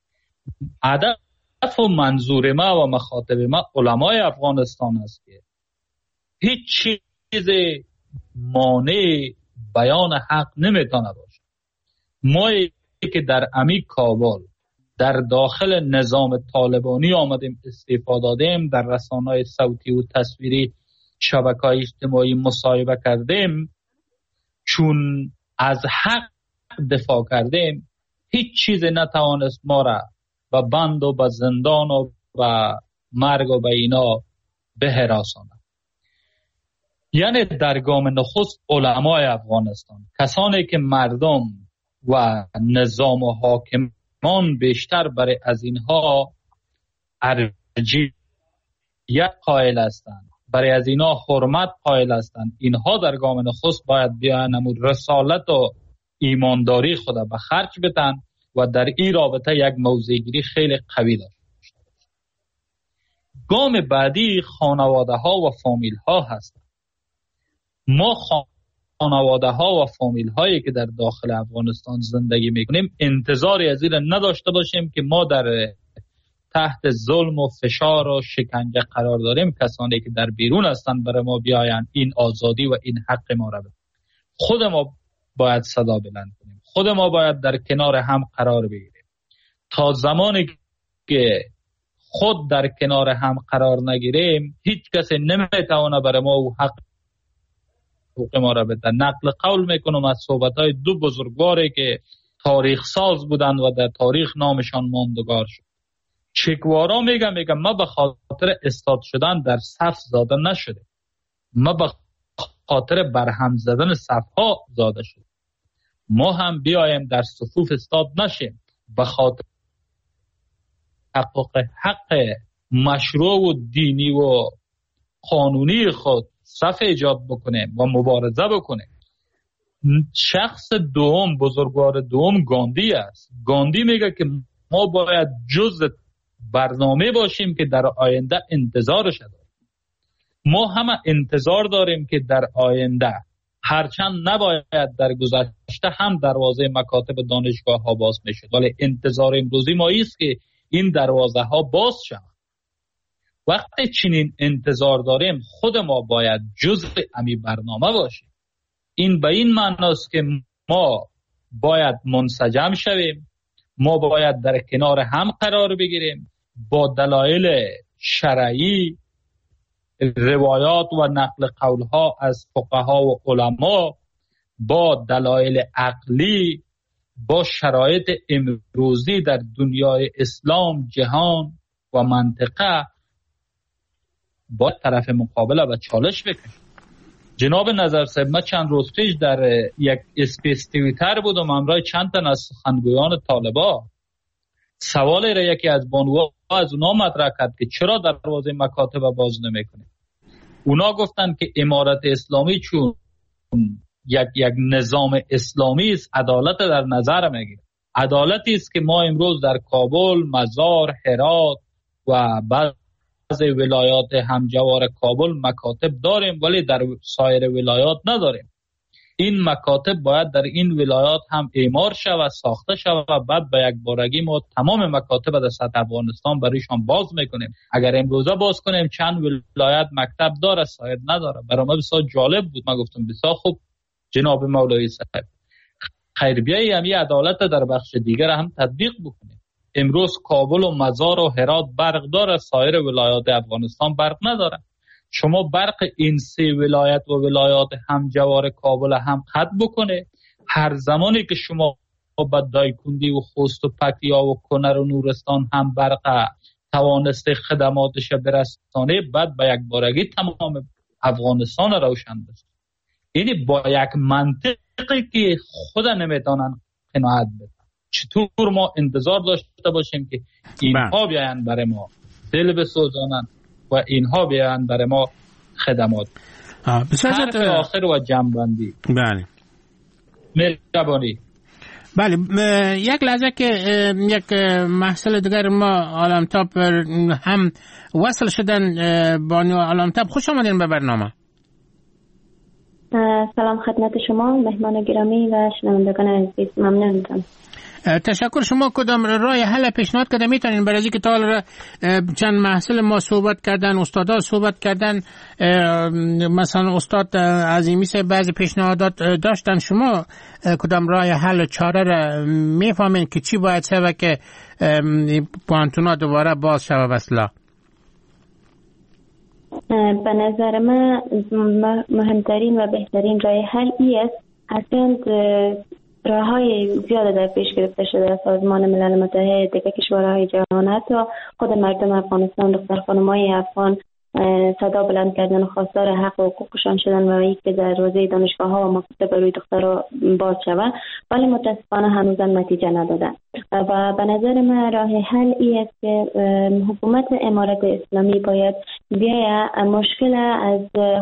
هدف و منظور ما و مخاطب ما علمای افغانستان است که هیچ چیز مانع بیان حق نمیتونه باشه. ما که در امی کابل در داخل نظام طالبانی آمدیم استعفا دادیم، در رسانه‌های صوتی و تصویری شبکه‌های اجتماعی مصاحبه کردیم، چون از حق دفاع کردیم، هیچ چیز نتوانست ما را به بند و به زندان و به مرگ و به اینا بهراساند. یعنی در گام نخست علمای افغانستان، کسانی که مردم و نظام و حاکمان بیشتر برای از اینها ارجحیت قائل هستند، برای از اینها حرمت قائل هستند، اینها در گام نخست باید بیان رسالت و ایمانداری خود به خرج بدن و در این رابطه یک موضع‌گیری خیلی قوی داشته باشند. گام بعدی خانواده ها و فامیل ها هستند. ما خانواده ها و فامیل هایی که در داخل افغانستان زندگی میکنیم انتظاری از این نداشته باشیم که ما در تحت ظلم و فشار و شکنجه قرار داریم. کسانی که در بیرون هستند برای ما بیاین این آزادی و این حق ما را بدن. خود ما باید صدا بلند کنیم، خود ما باید در کنار هم قرار بگیریم. تا زمانی که خود در کنار هم قرار نگیریم هیچ کسی نمیتونه برای ما او حق ما را بده. نقل قول میکنم از صحبت‌های دو بزرگواری که تاریخ ساز بودند و در تاریخ نامشان ماندگار شد. چکوارا میگم ما به خاطر استاد شدن در صف زاده نشده، ما به خاطر برهم زدن صفها زاده شد. ما هم بیایم در صفوف استاد نشیم، به خاطر حق مشروع و دینی و قانونی خود صف ایجاد بکنیم و مبارزه بکنیم. شخص دوم، بزرگوار دوم گاندی است. گاندی میگه که ما باید جزء برنامه باشیم که در آینده انتظارش داریم. ما همه انتظار داریم که در آینده، هرچند نباید در گذشته هم دروازه مکاتب دانشگاه ها باز میشد، ولی انتظار امروزی ما است که این دروازه ها باز شود. وقتی چنین انتظار داریم خود ما باید جزء امی برنامه باشیم. این به این معناست که ما باید منسجم شویم، ما باید در کنار هم قرار بگیریم، با دلایل شرعی، روایات و نقل قولها از فقها و علما، با دلایل عقلی، با شرایط امروزی در دنیای اسلام، جهان و منطقه با طرف مقابل و چالش بکنیم. جناب نظر صاحب، من چند روز پیش در یک اسپیس توییتر بودم همراه چند تن از سخنگویان طالبان. سوالی را یکی از بانوها از اونا مطرح کرد که چرا دروازه مکاتب باز نمیکنه. اونا گفتن که امارت اسلامی چون یک نظام اسلامی است، عدالت در نظر میگیره. عدالتی است که ما امروز در کابل، مزار، هرات و بعضی ولایات همجوار کابل مکاتب داریم، ولی در سایر ولایات نداریم. این مکاتب باید در این ولایات هم اعمار شود، ساخته شود و بعد به یک بارگی ما تمام مکاتب در سطح افغانستان برایشان باز میکنیم. اگر امروزه باز کنیم چند ولایت مکتب داره، سایر نداره. برای ما بسیار جالب بود. من گفتم بسیار خوب جناب مولوی صاحب، خیر بیایی همی عدالت در بخش دیگر هم تطبیق بکنیم. امروز کابل و مزار و هرات برق داره، سایر ولایات افغانستان برق نداره. شما برق این سه ولایت و ولایات همجوار کابل هم قطع بکنه. هر زمانی که شما با دایکندی و خوست و پکتیا و کنر و نورستان هم برق توانسته خدماتش برسانه، بعد با یک بارگی تمام افغانستان روشن بشه. یعنی با یک منطقی که خود نمیتونن قناعت بدن. چطور ما انتظار داشته باشیم که اینها بیاین برای ما دل بسوزانن و اینها بیاین برای ما خدمات. حرف آخر و جنبندی. بله. مهربانی. بله یک لحظه که یک محصل دیگر ما عالمتاب هم وصل شدن. بانو عالمتاب خوش آمدین به برنامه. سلام خدمت شما مهمان گرامی و شنوندگان عزیز، ممنونم. تشکر. شما کدام راه حل پیشنهاد کرده میتونین برای اینکه تا چند محصل ما صحبت کردن، استادا صحبت کردن، مثلا استاد عظیمی سه بعضی پیشنهادات داشتن، شما کدام راه حل چاره را میفهمین که چی باید شود که پوانتونا دوباره باز شود اصلا؟ به نظر من مهمترین و بهترین راه حل است اصلا راه‌های زیاده در پیش گرفته شده. سازمان ملل متحد، دیگر کشورهای جهان، حتی خود مردم افغانستان، دختر خانم‌های افغان صدا بلند کردن و خواستار حق و حقوقشان شدن و اینکه دروازه دانشگاه‌ها و مکاتب برای دخترها باز شود، ولی متاسفانه هنوزم نتیجه نداده. و به نظر من راه حل است که حکومت امارت اسلامی باید بیاید مشکل از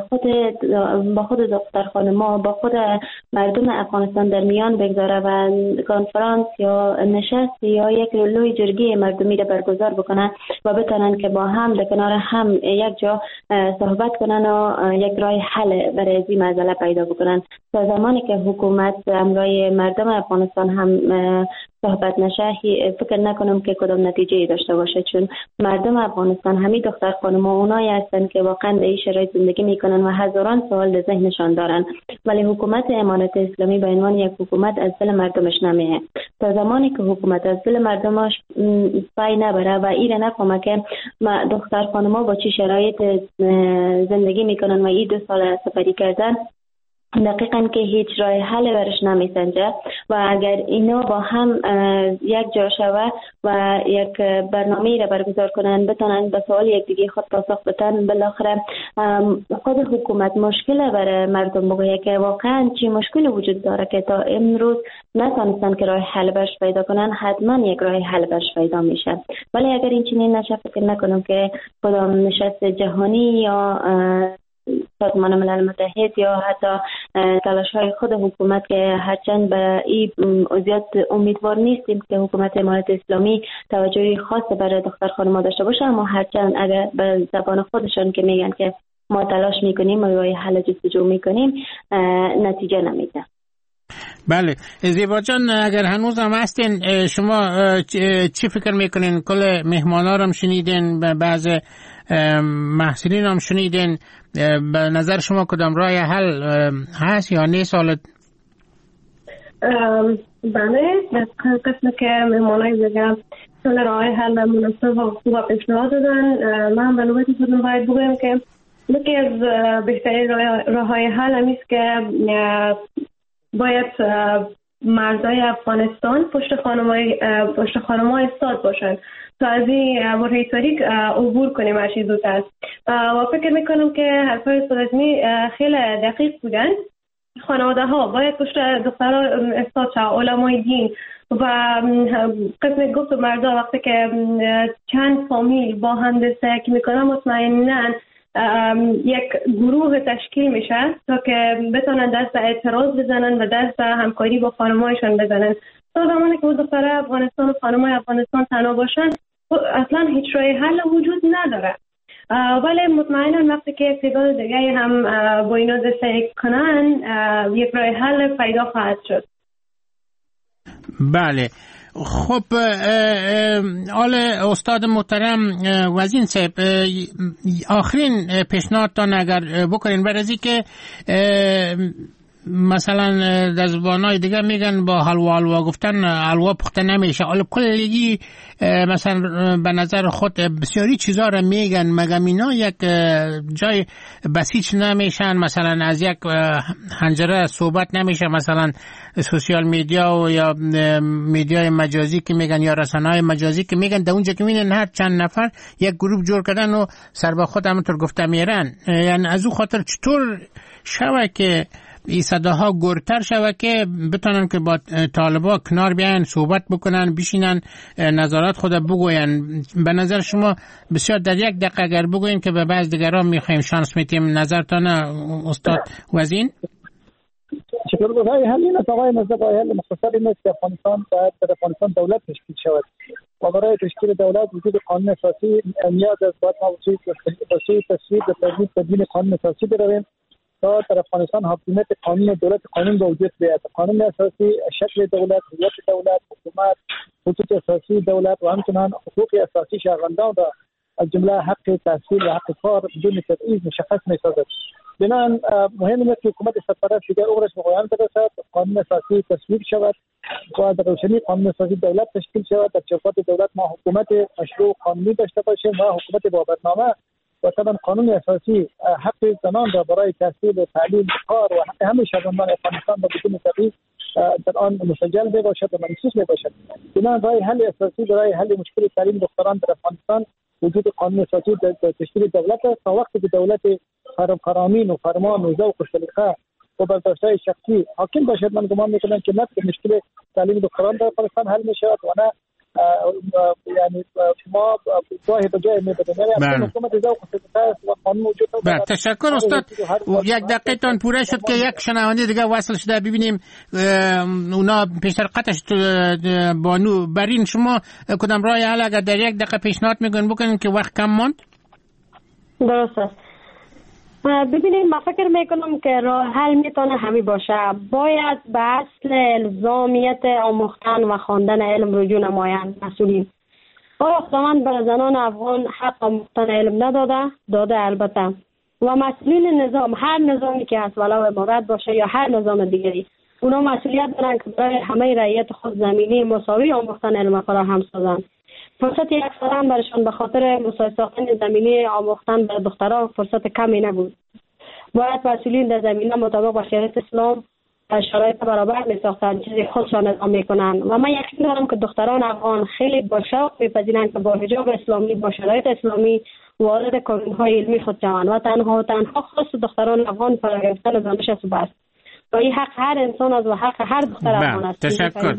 خود دختر خانم‌ها با خود مردم افغانستان در میان بگذاره و کنفرانس یا نشست یا یک لوی جرگه مردمی را برگزار بکنن و بتونن که با هم در کنار هم یک جا صحبت کنن و یک راه حل برای این مسئله پیدا بکنن. تا زمانی که حکومت امرای مردم افغانستان هم صحبت نشه، فکر نکنم که کدام نتیجه داشته باشه، چون مردم افغانستان همین دختر خانم‌ها اونایی هستن که واقعا در این شرایط زندگی میکنن و هزاران سوال در ذهنشان دارن، ولی حکومت امارت اسلامی به عنوان یک حکومت از دل مردمش نمیه. تا زمانی که حکومت از دل مردمش پای نبره و ایره نفهمه که دختر خانم‌ها با چی شرایط زندگی میکنن و این 2 سال سفری کردن، دقیقاً که هیچ راه حل برش نمیسنجه و اگر اینا با هم یک جا شود و یک برنامه را برگزار کنند، بتونن به سوال یکدیگه خود پاسخ بدن، بالاخره خود حکومت مشکل برای مردم بگه که واقعاً چی مشکلی وجود داره که تا امروز نتونستن که راه حل برش پیدا کنن، حتما یک راه حل برش پیدا میشه. ولی اگر این چنین نشه، فکر نکنم که کدام نشست جهانی یا سازمان ملل متحد یا حتی تلاش‌های خود حکومت که هرچند به این زیاد امیدوار نیستیم که حکومت امارت اسلامی توجهی خاص برای دختر خانم‌ها داشته باشه، اما هرچند اگر به زبان خودشان که میگن که ما تلاش میکنیم و راه حل جستجو میکنیم، نتیجه نمیده. بله زیبا جان، اگر هنوز هم هستین، شما چی فکر میکنین؟ کل مهمانا رو هم شنیدین، بعض محصلین هم شنیدین، به نظر شما کدام راه حل هست یا نیست؟ بله، قسم که مهمانای دیگه کل راه حل مناسب و خوب پیشنهاد دادن. من به نوبت خودم باید بگویم که یکی از بهترین راه‌های حل همیست که باید مردای افغانستان پشت خانم‌های استاد باشن تا از این برهه تاریک عبور کنیم هر چیز زودتر. و فکر میکنم که حرفای استاد عظیمی خیلی دقیق بودن. خانواده ها باید پشت دخترها استاد شد، علمای دین و قسم گفت مردا وقتی که چند فامیل با هم دسته که میکنن، مطمئناً یک گروه تشکیل میشه تا که بتونن دست اعتراض بزنن و دست همکاری با خانمایشان بزنن. تا زمانی که دختر افغانستان و خانمای افغانستان تنها باشن، اصلا هیچ راه حل وجود نداره. ولی مطمئنا وقتی که تعداد دیگه هم با اینا دست کنن، یک راه حل پیدا خواهد شد. بله خب، آل استاد محترم وزین صاحب، آخرین پیشنهادتان اگر بکنین برای که مثلا در زبانهای دیگه میگن با حلوا گفتن حلوا پخته نمیشه، حالا کلگی مثلا به نظر خود بسیاری چیزا را میگن، مگم اینا یک جای بسیج نمیشن؟ مثلا از یک حنجره صحبت نمیشه، مثلا سوشیال میدیا و یا میدیای مجازی که میگن یا رسانه‌های مجازی که میگن، در اونجا که میبینن هر چند نفر یک گروه جور کردن و سر با خود همونطور گفته میرن. یعنی از اون خاطر چطور شوه که این صداها گرتر شوه که بتونن که با طالبا کنار بیان، صحبت بکنن، بشینن، نظرات خود بگوین؟ به نظر شما بسیار در یک دقیقه اگر بگوین که به بعض دیگران میخوایم شانس میتیم، نظرتان استاد وزین؟ راه حل این است آقای نزد راه حل مختصر این است که افغانستان باید در افغانستان دولت تشکیل شود و برای تشکیل دولت وجود قانون اساسی نیاز است. باید ما وسیع تصویب و تدوین قانون اساسی برویم تا در افغانستان حاکمیت قانون دولت قانون به وجود بیاید. قانون اساسی شکل دولت، هویت دولت، حکومت، خطوط اساسی دولت و همچنین حقوق اساسی شهروندان را از جمله حق تحصیل و حق کار بدون تبعیض مشخص می‌سازد. بنابراین مهم است که حکومت سرپرست دیگر عمرش به پایان برسد، قانون اساسی تصویب شود و در روشنی قانون اساسی دولت تشکیل شود. در چوکات دولت ما حکومت مشروع قانونی داشته باشیم و حکومت با برنامه و طبعا قانون اساسی حق زنان را برای تحصیل و تعلیم کار و حق همه شهروندان افغانستان با بدون تبعیض در آن مسجل باشد و منصوص باشد. بنابراین راه حل اساسی برای حل مشکل تعلیم دختران در افغانستان وجود قانون اساسی در تشکیل دولت است. تا وقتی که دولت فرامین و فرمان و ذوق و سلیقه و برداشت‌های شخصی حاکم باشد، من گمان میکنم که نفس مشکل تعلیم دختران در افغانستان حل میشود و نه یعنی ما گاهی به جای میبریم. حکومت ذوق و سلیقه و قانون وجود دارد. تشکر استاد. یک دقیقه تان پوره شد که یک شنونده دیگه وصل شده، ببینیم اونا پیشرقتش بانو. برین شما کدام راه حل اگر در یک دقیقه پیشنهاد میکنین بکنین که وقت کم ماند؟ درست است. ببینید من فکر میکنم که راه حل میتونه همین باشه. باید به اصل الزامیت آموختن و خواندن علم رجوع نمایند مسئولین. خداوند بر زنان افغان حق آموختن علم داده البته، و مسئولین نظام، هر نظامی که هست ولو امارت باشه یا هر نظام دیگری، اونا مسئولیت دارن که برای همه رعیت خود زمینی مساوی آموختن علم فراهم سازند. فرصت یک سال برشان به خاطر مساوی ساختن زمینی آموختن برای دخترها فرصت کمی نبود. باید مسئولین در زمینه مطابق با شریعت اسلام شرایط برابر می ساختن، چیزی خودشان ادعا میکنن و من یقین دارم که دختران افغان خیلی با شوق میپذیرند که با حجاب اسلامی، با شرایط اسلامی وارد کارهای علمی خود شوند و تنها خاص دختران افغان فرا گرفتن دانش است و بس. و این حق هر انسان است و حق هر دختر افغان است. تشکر.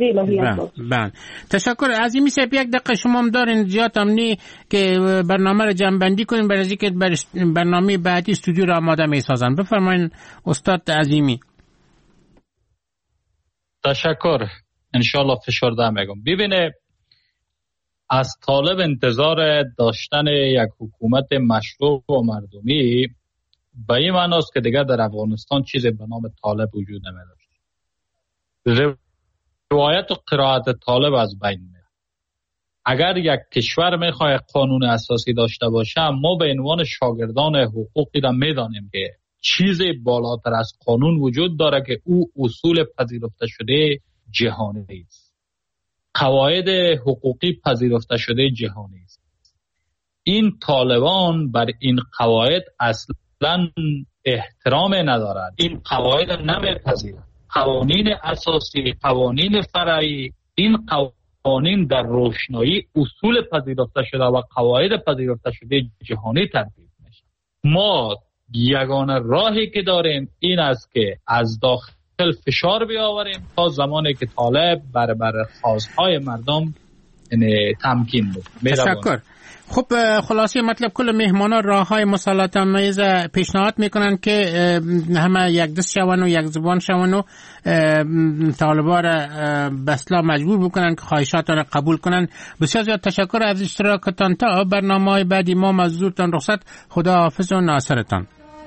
تشکر. عظیمی صاحب یک دقیقه شما هم دارین جهات امنی که برنامه را جمع‌بندی کنین برای اینکه برنامه بعدی استودیو را آماده می‌سازن. بفرمایین استاد عظیمی. تشکر. انشالله فشرده میگم. ببینه از طالب انتظار داشتن یک حکومت مشروع و مردمی به این معناست که دیگر در افغانستان چیزی به نام طالب وجود نمی‌داشت. روایت و قرائت طالب از بین میره. اگر یک کشور میخواد قانون اساسی داشته باشه، ما به عنوان شاگردان حقوقی را میدانیم که چیزی بالاتر از قانون وجود داره که او اصول پذیرفته شده جهانی است. قواعد حقوقی پذیرفته شده جهانی است. این طالبان بر این قواعد اصلا احترام ندارد. این قواعد نمیپذیرند. قوانین اساسی، قوانین فرعی، این قوانین در روشنایی اصول پذیرفته شده و قواعد پذیرفته شده جهانی تطبیق میشه. ما یگانه راهی که داریم این است که از داخل فشار بیاوریم تا زمانی که طالب بر خواستهای مردم تمکین بود. تشکر. خب خلاصه مطلب کل مهمانان راه‌های مسالمت آمیز پیشنهاد میکنن که همه یک دست شون و یک زبان شون و طالبان را به اصلاح مجبور بکنن که خواهشاتان را قبول کنن. بسیار زیاد تشکر از اشتراکتان. تا برنامه‌های بعدی ما مزدورتان رخصت. خدا حافظ و ناصرتان.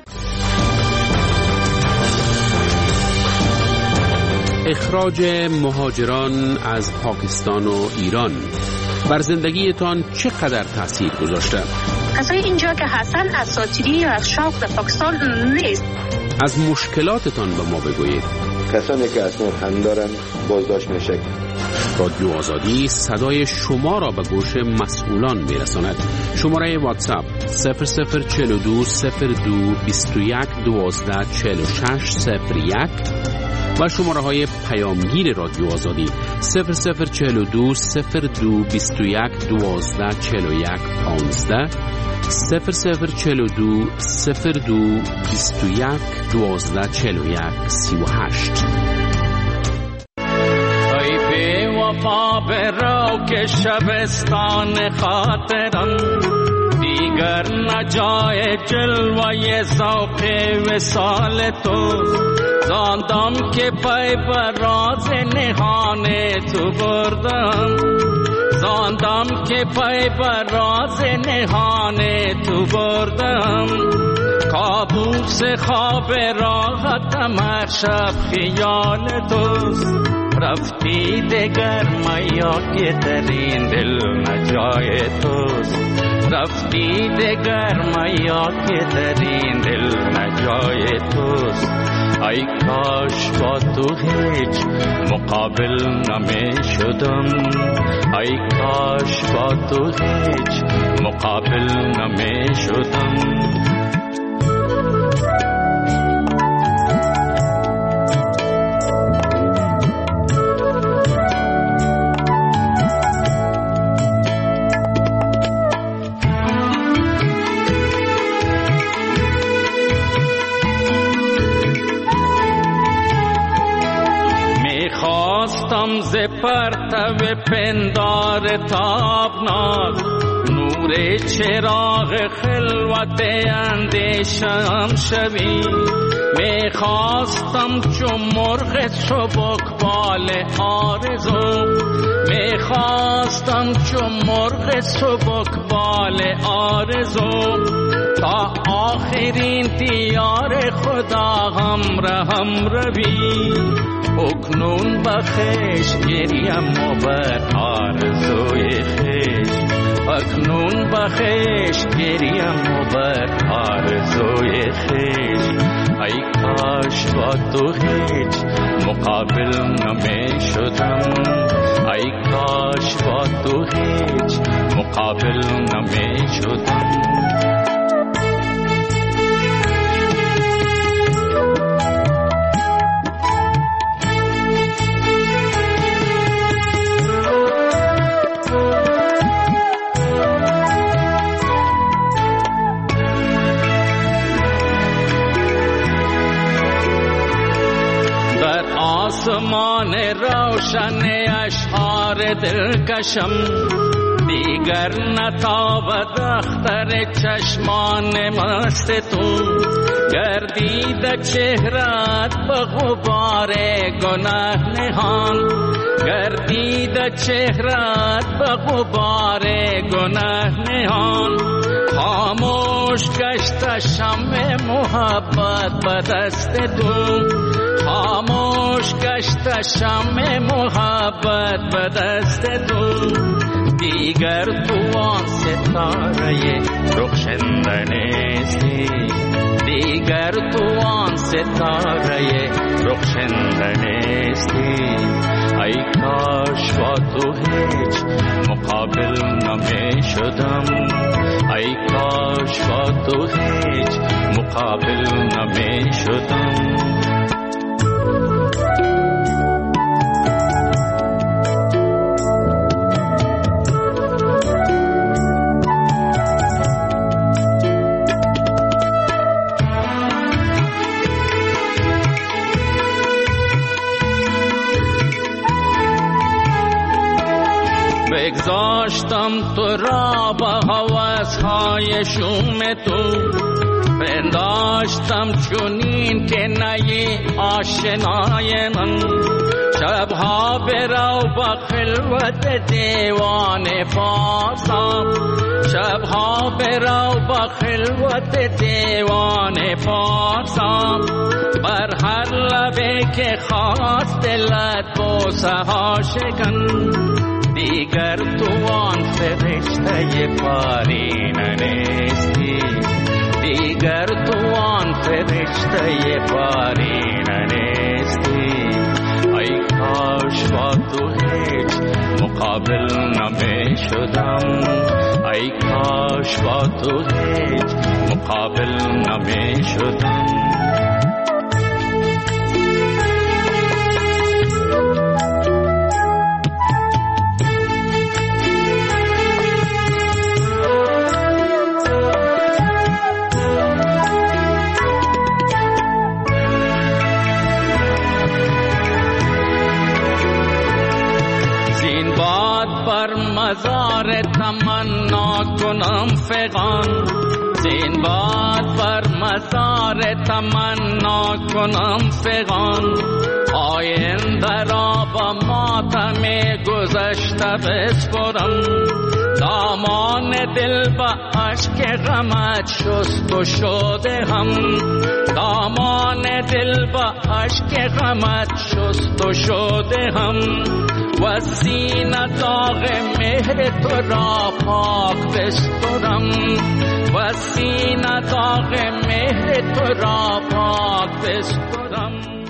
اخراج مهاجران از پاکستان و ایران بر زندگیتان چقدر تاثیر گذاشته؟ کسایی اینجا که هستن اساطیری یا از شوق به پاکستان نیست. از مشکلاتتان به ما بگویید. کسانی که اسناد هم دارن بازداشت میشه. رادیو آزادی صدای شما را به گوش مسئولان میرساند. شماره واتساپ 0042 02 21 12 46 01 و شماره های پیامگیر رادیو آزادی 0042 02 21 12 41 15 0042 02 21 12 41 38. ای بی وفا برو که شبستان خاطرم دیگر نجای جلوه ذوق وصال تو زان زاندم که پای بر راز نهان تو بردم، زاندم که پای بر راز نهان تو بردم. کابوس خواب راحتم هر شب خیال توست، رفتی دگر میا که در این دل نجای توست، رفتی دگر میا که در این دل نجای توست. ای کاش با تو هیچ مقابل نمی شدم، ای کاش با تو هیچ مقابل نمی شدم. خواستم ز پرتو پندار تابناک، نور چراغ خلوت اندیشم شوی. می خواستم چون مرغ سبکبال آرزو، می خواستم چون مرغ سبکبال آرزو. تا آخرین دیار خدا هم روی، اکنون بخش گریم و بر آرزوی خیش، اکنون بخش گریم و بر آرزوی خیش. ای کاش با تو هیچ مقابل نمی شدم، ای کاش با تو هیچ مقابل نمی شدم. آسمان روشن اشعار دلکشم، دیگر نتابد اختر چشمان مست تو. گردید چهرت به غبار گناه نهان، گردید چهرت به غبار گناه نهان. خاموش گشت شمع محبت به دست تو، خاموش گشت شمع محبت به دست تو. دیگر تو آن ستاره رخشنده نیستی، دیگر تو آن ستاره رخشنده نیستی. ای کاش با تو هیچ مقابل نمی شدم، ای کاش با تو هیچ مقابل نمی شدم. بگذاشتم تو را با هوس‌های شوم تو، پنداشتم چونین که نی آشنای من. شبها برو با خلوت دیوان پارسا، شبها برو با خلوت دیوان پارسا. بر هر لبه که خواست دلت بوسه ها شکن، دیگر تو آن فرشته پارینه نیستی، دیگر تو آن فرشته پارینه نیستی. ای کاش با تو هیچ مقابل نمی شدم، ای کاش با تو هیچ مقابل نمی شدم. مزار تمنا کنم فغان، زین باد بر مزار تمنا کنم فغان، آینده را با ماتم گذشته بسپرم. دامان دل با عشق غمت شست و شده هم، دامان دل با عشق غمت شست و شده هم. و سینه داغ مهر تو را پاک بسترم، و سینه داغ مهر تو را پاک بسترم.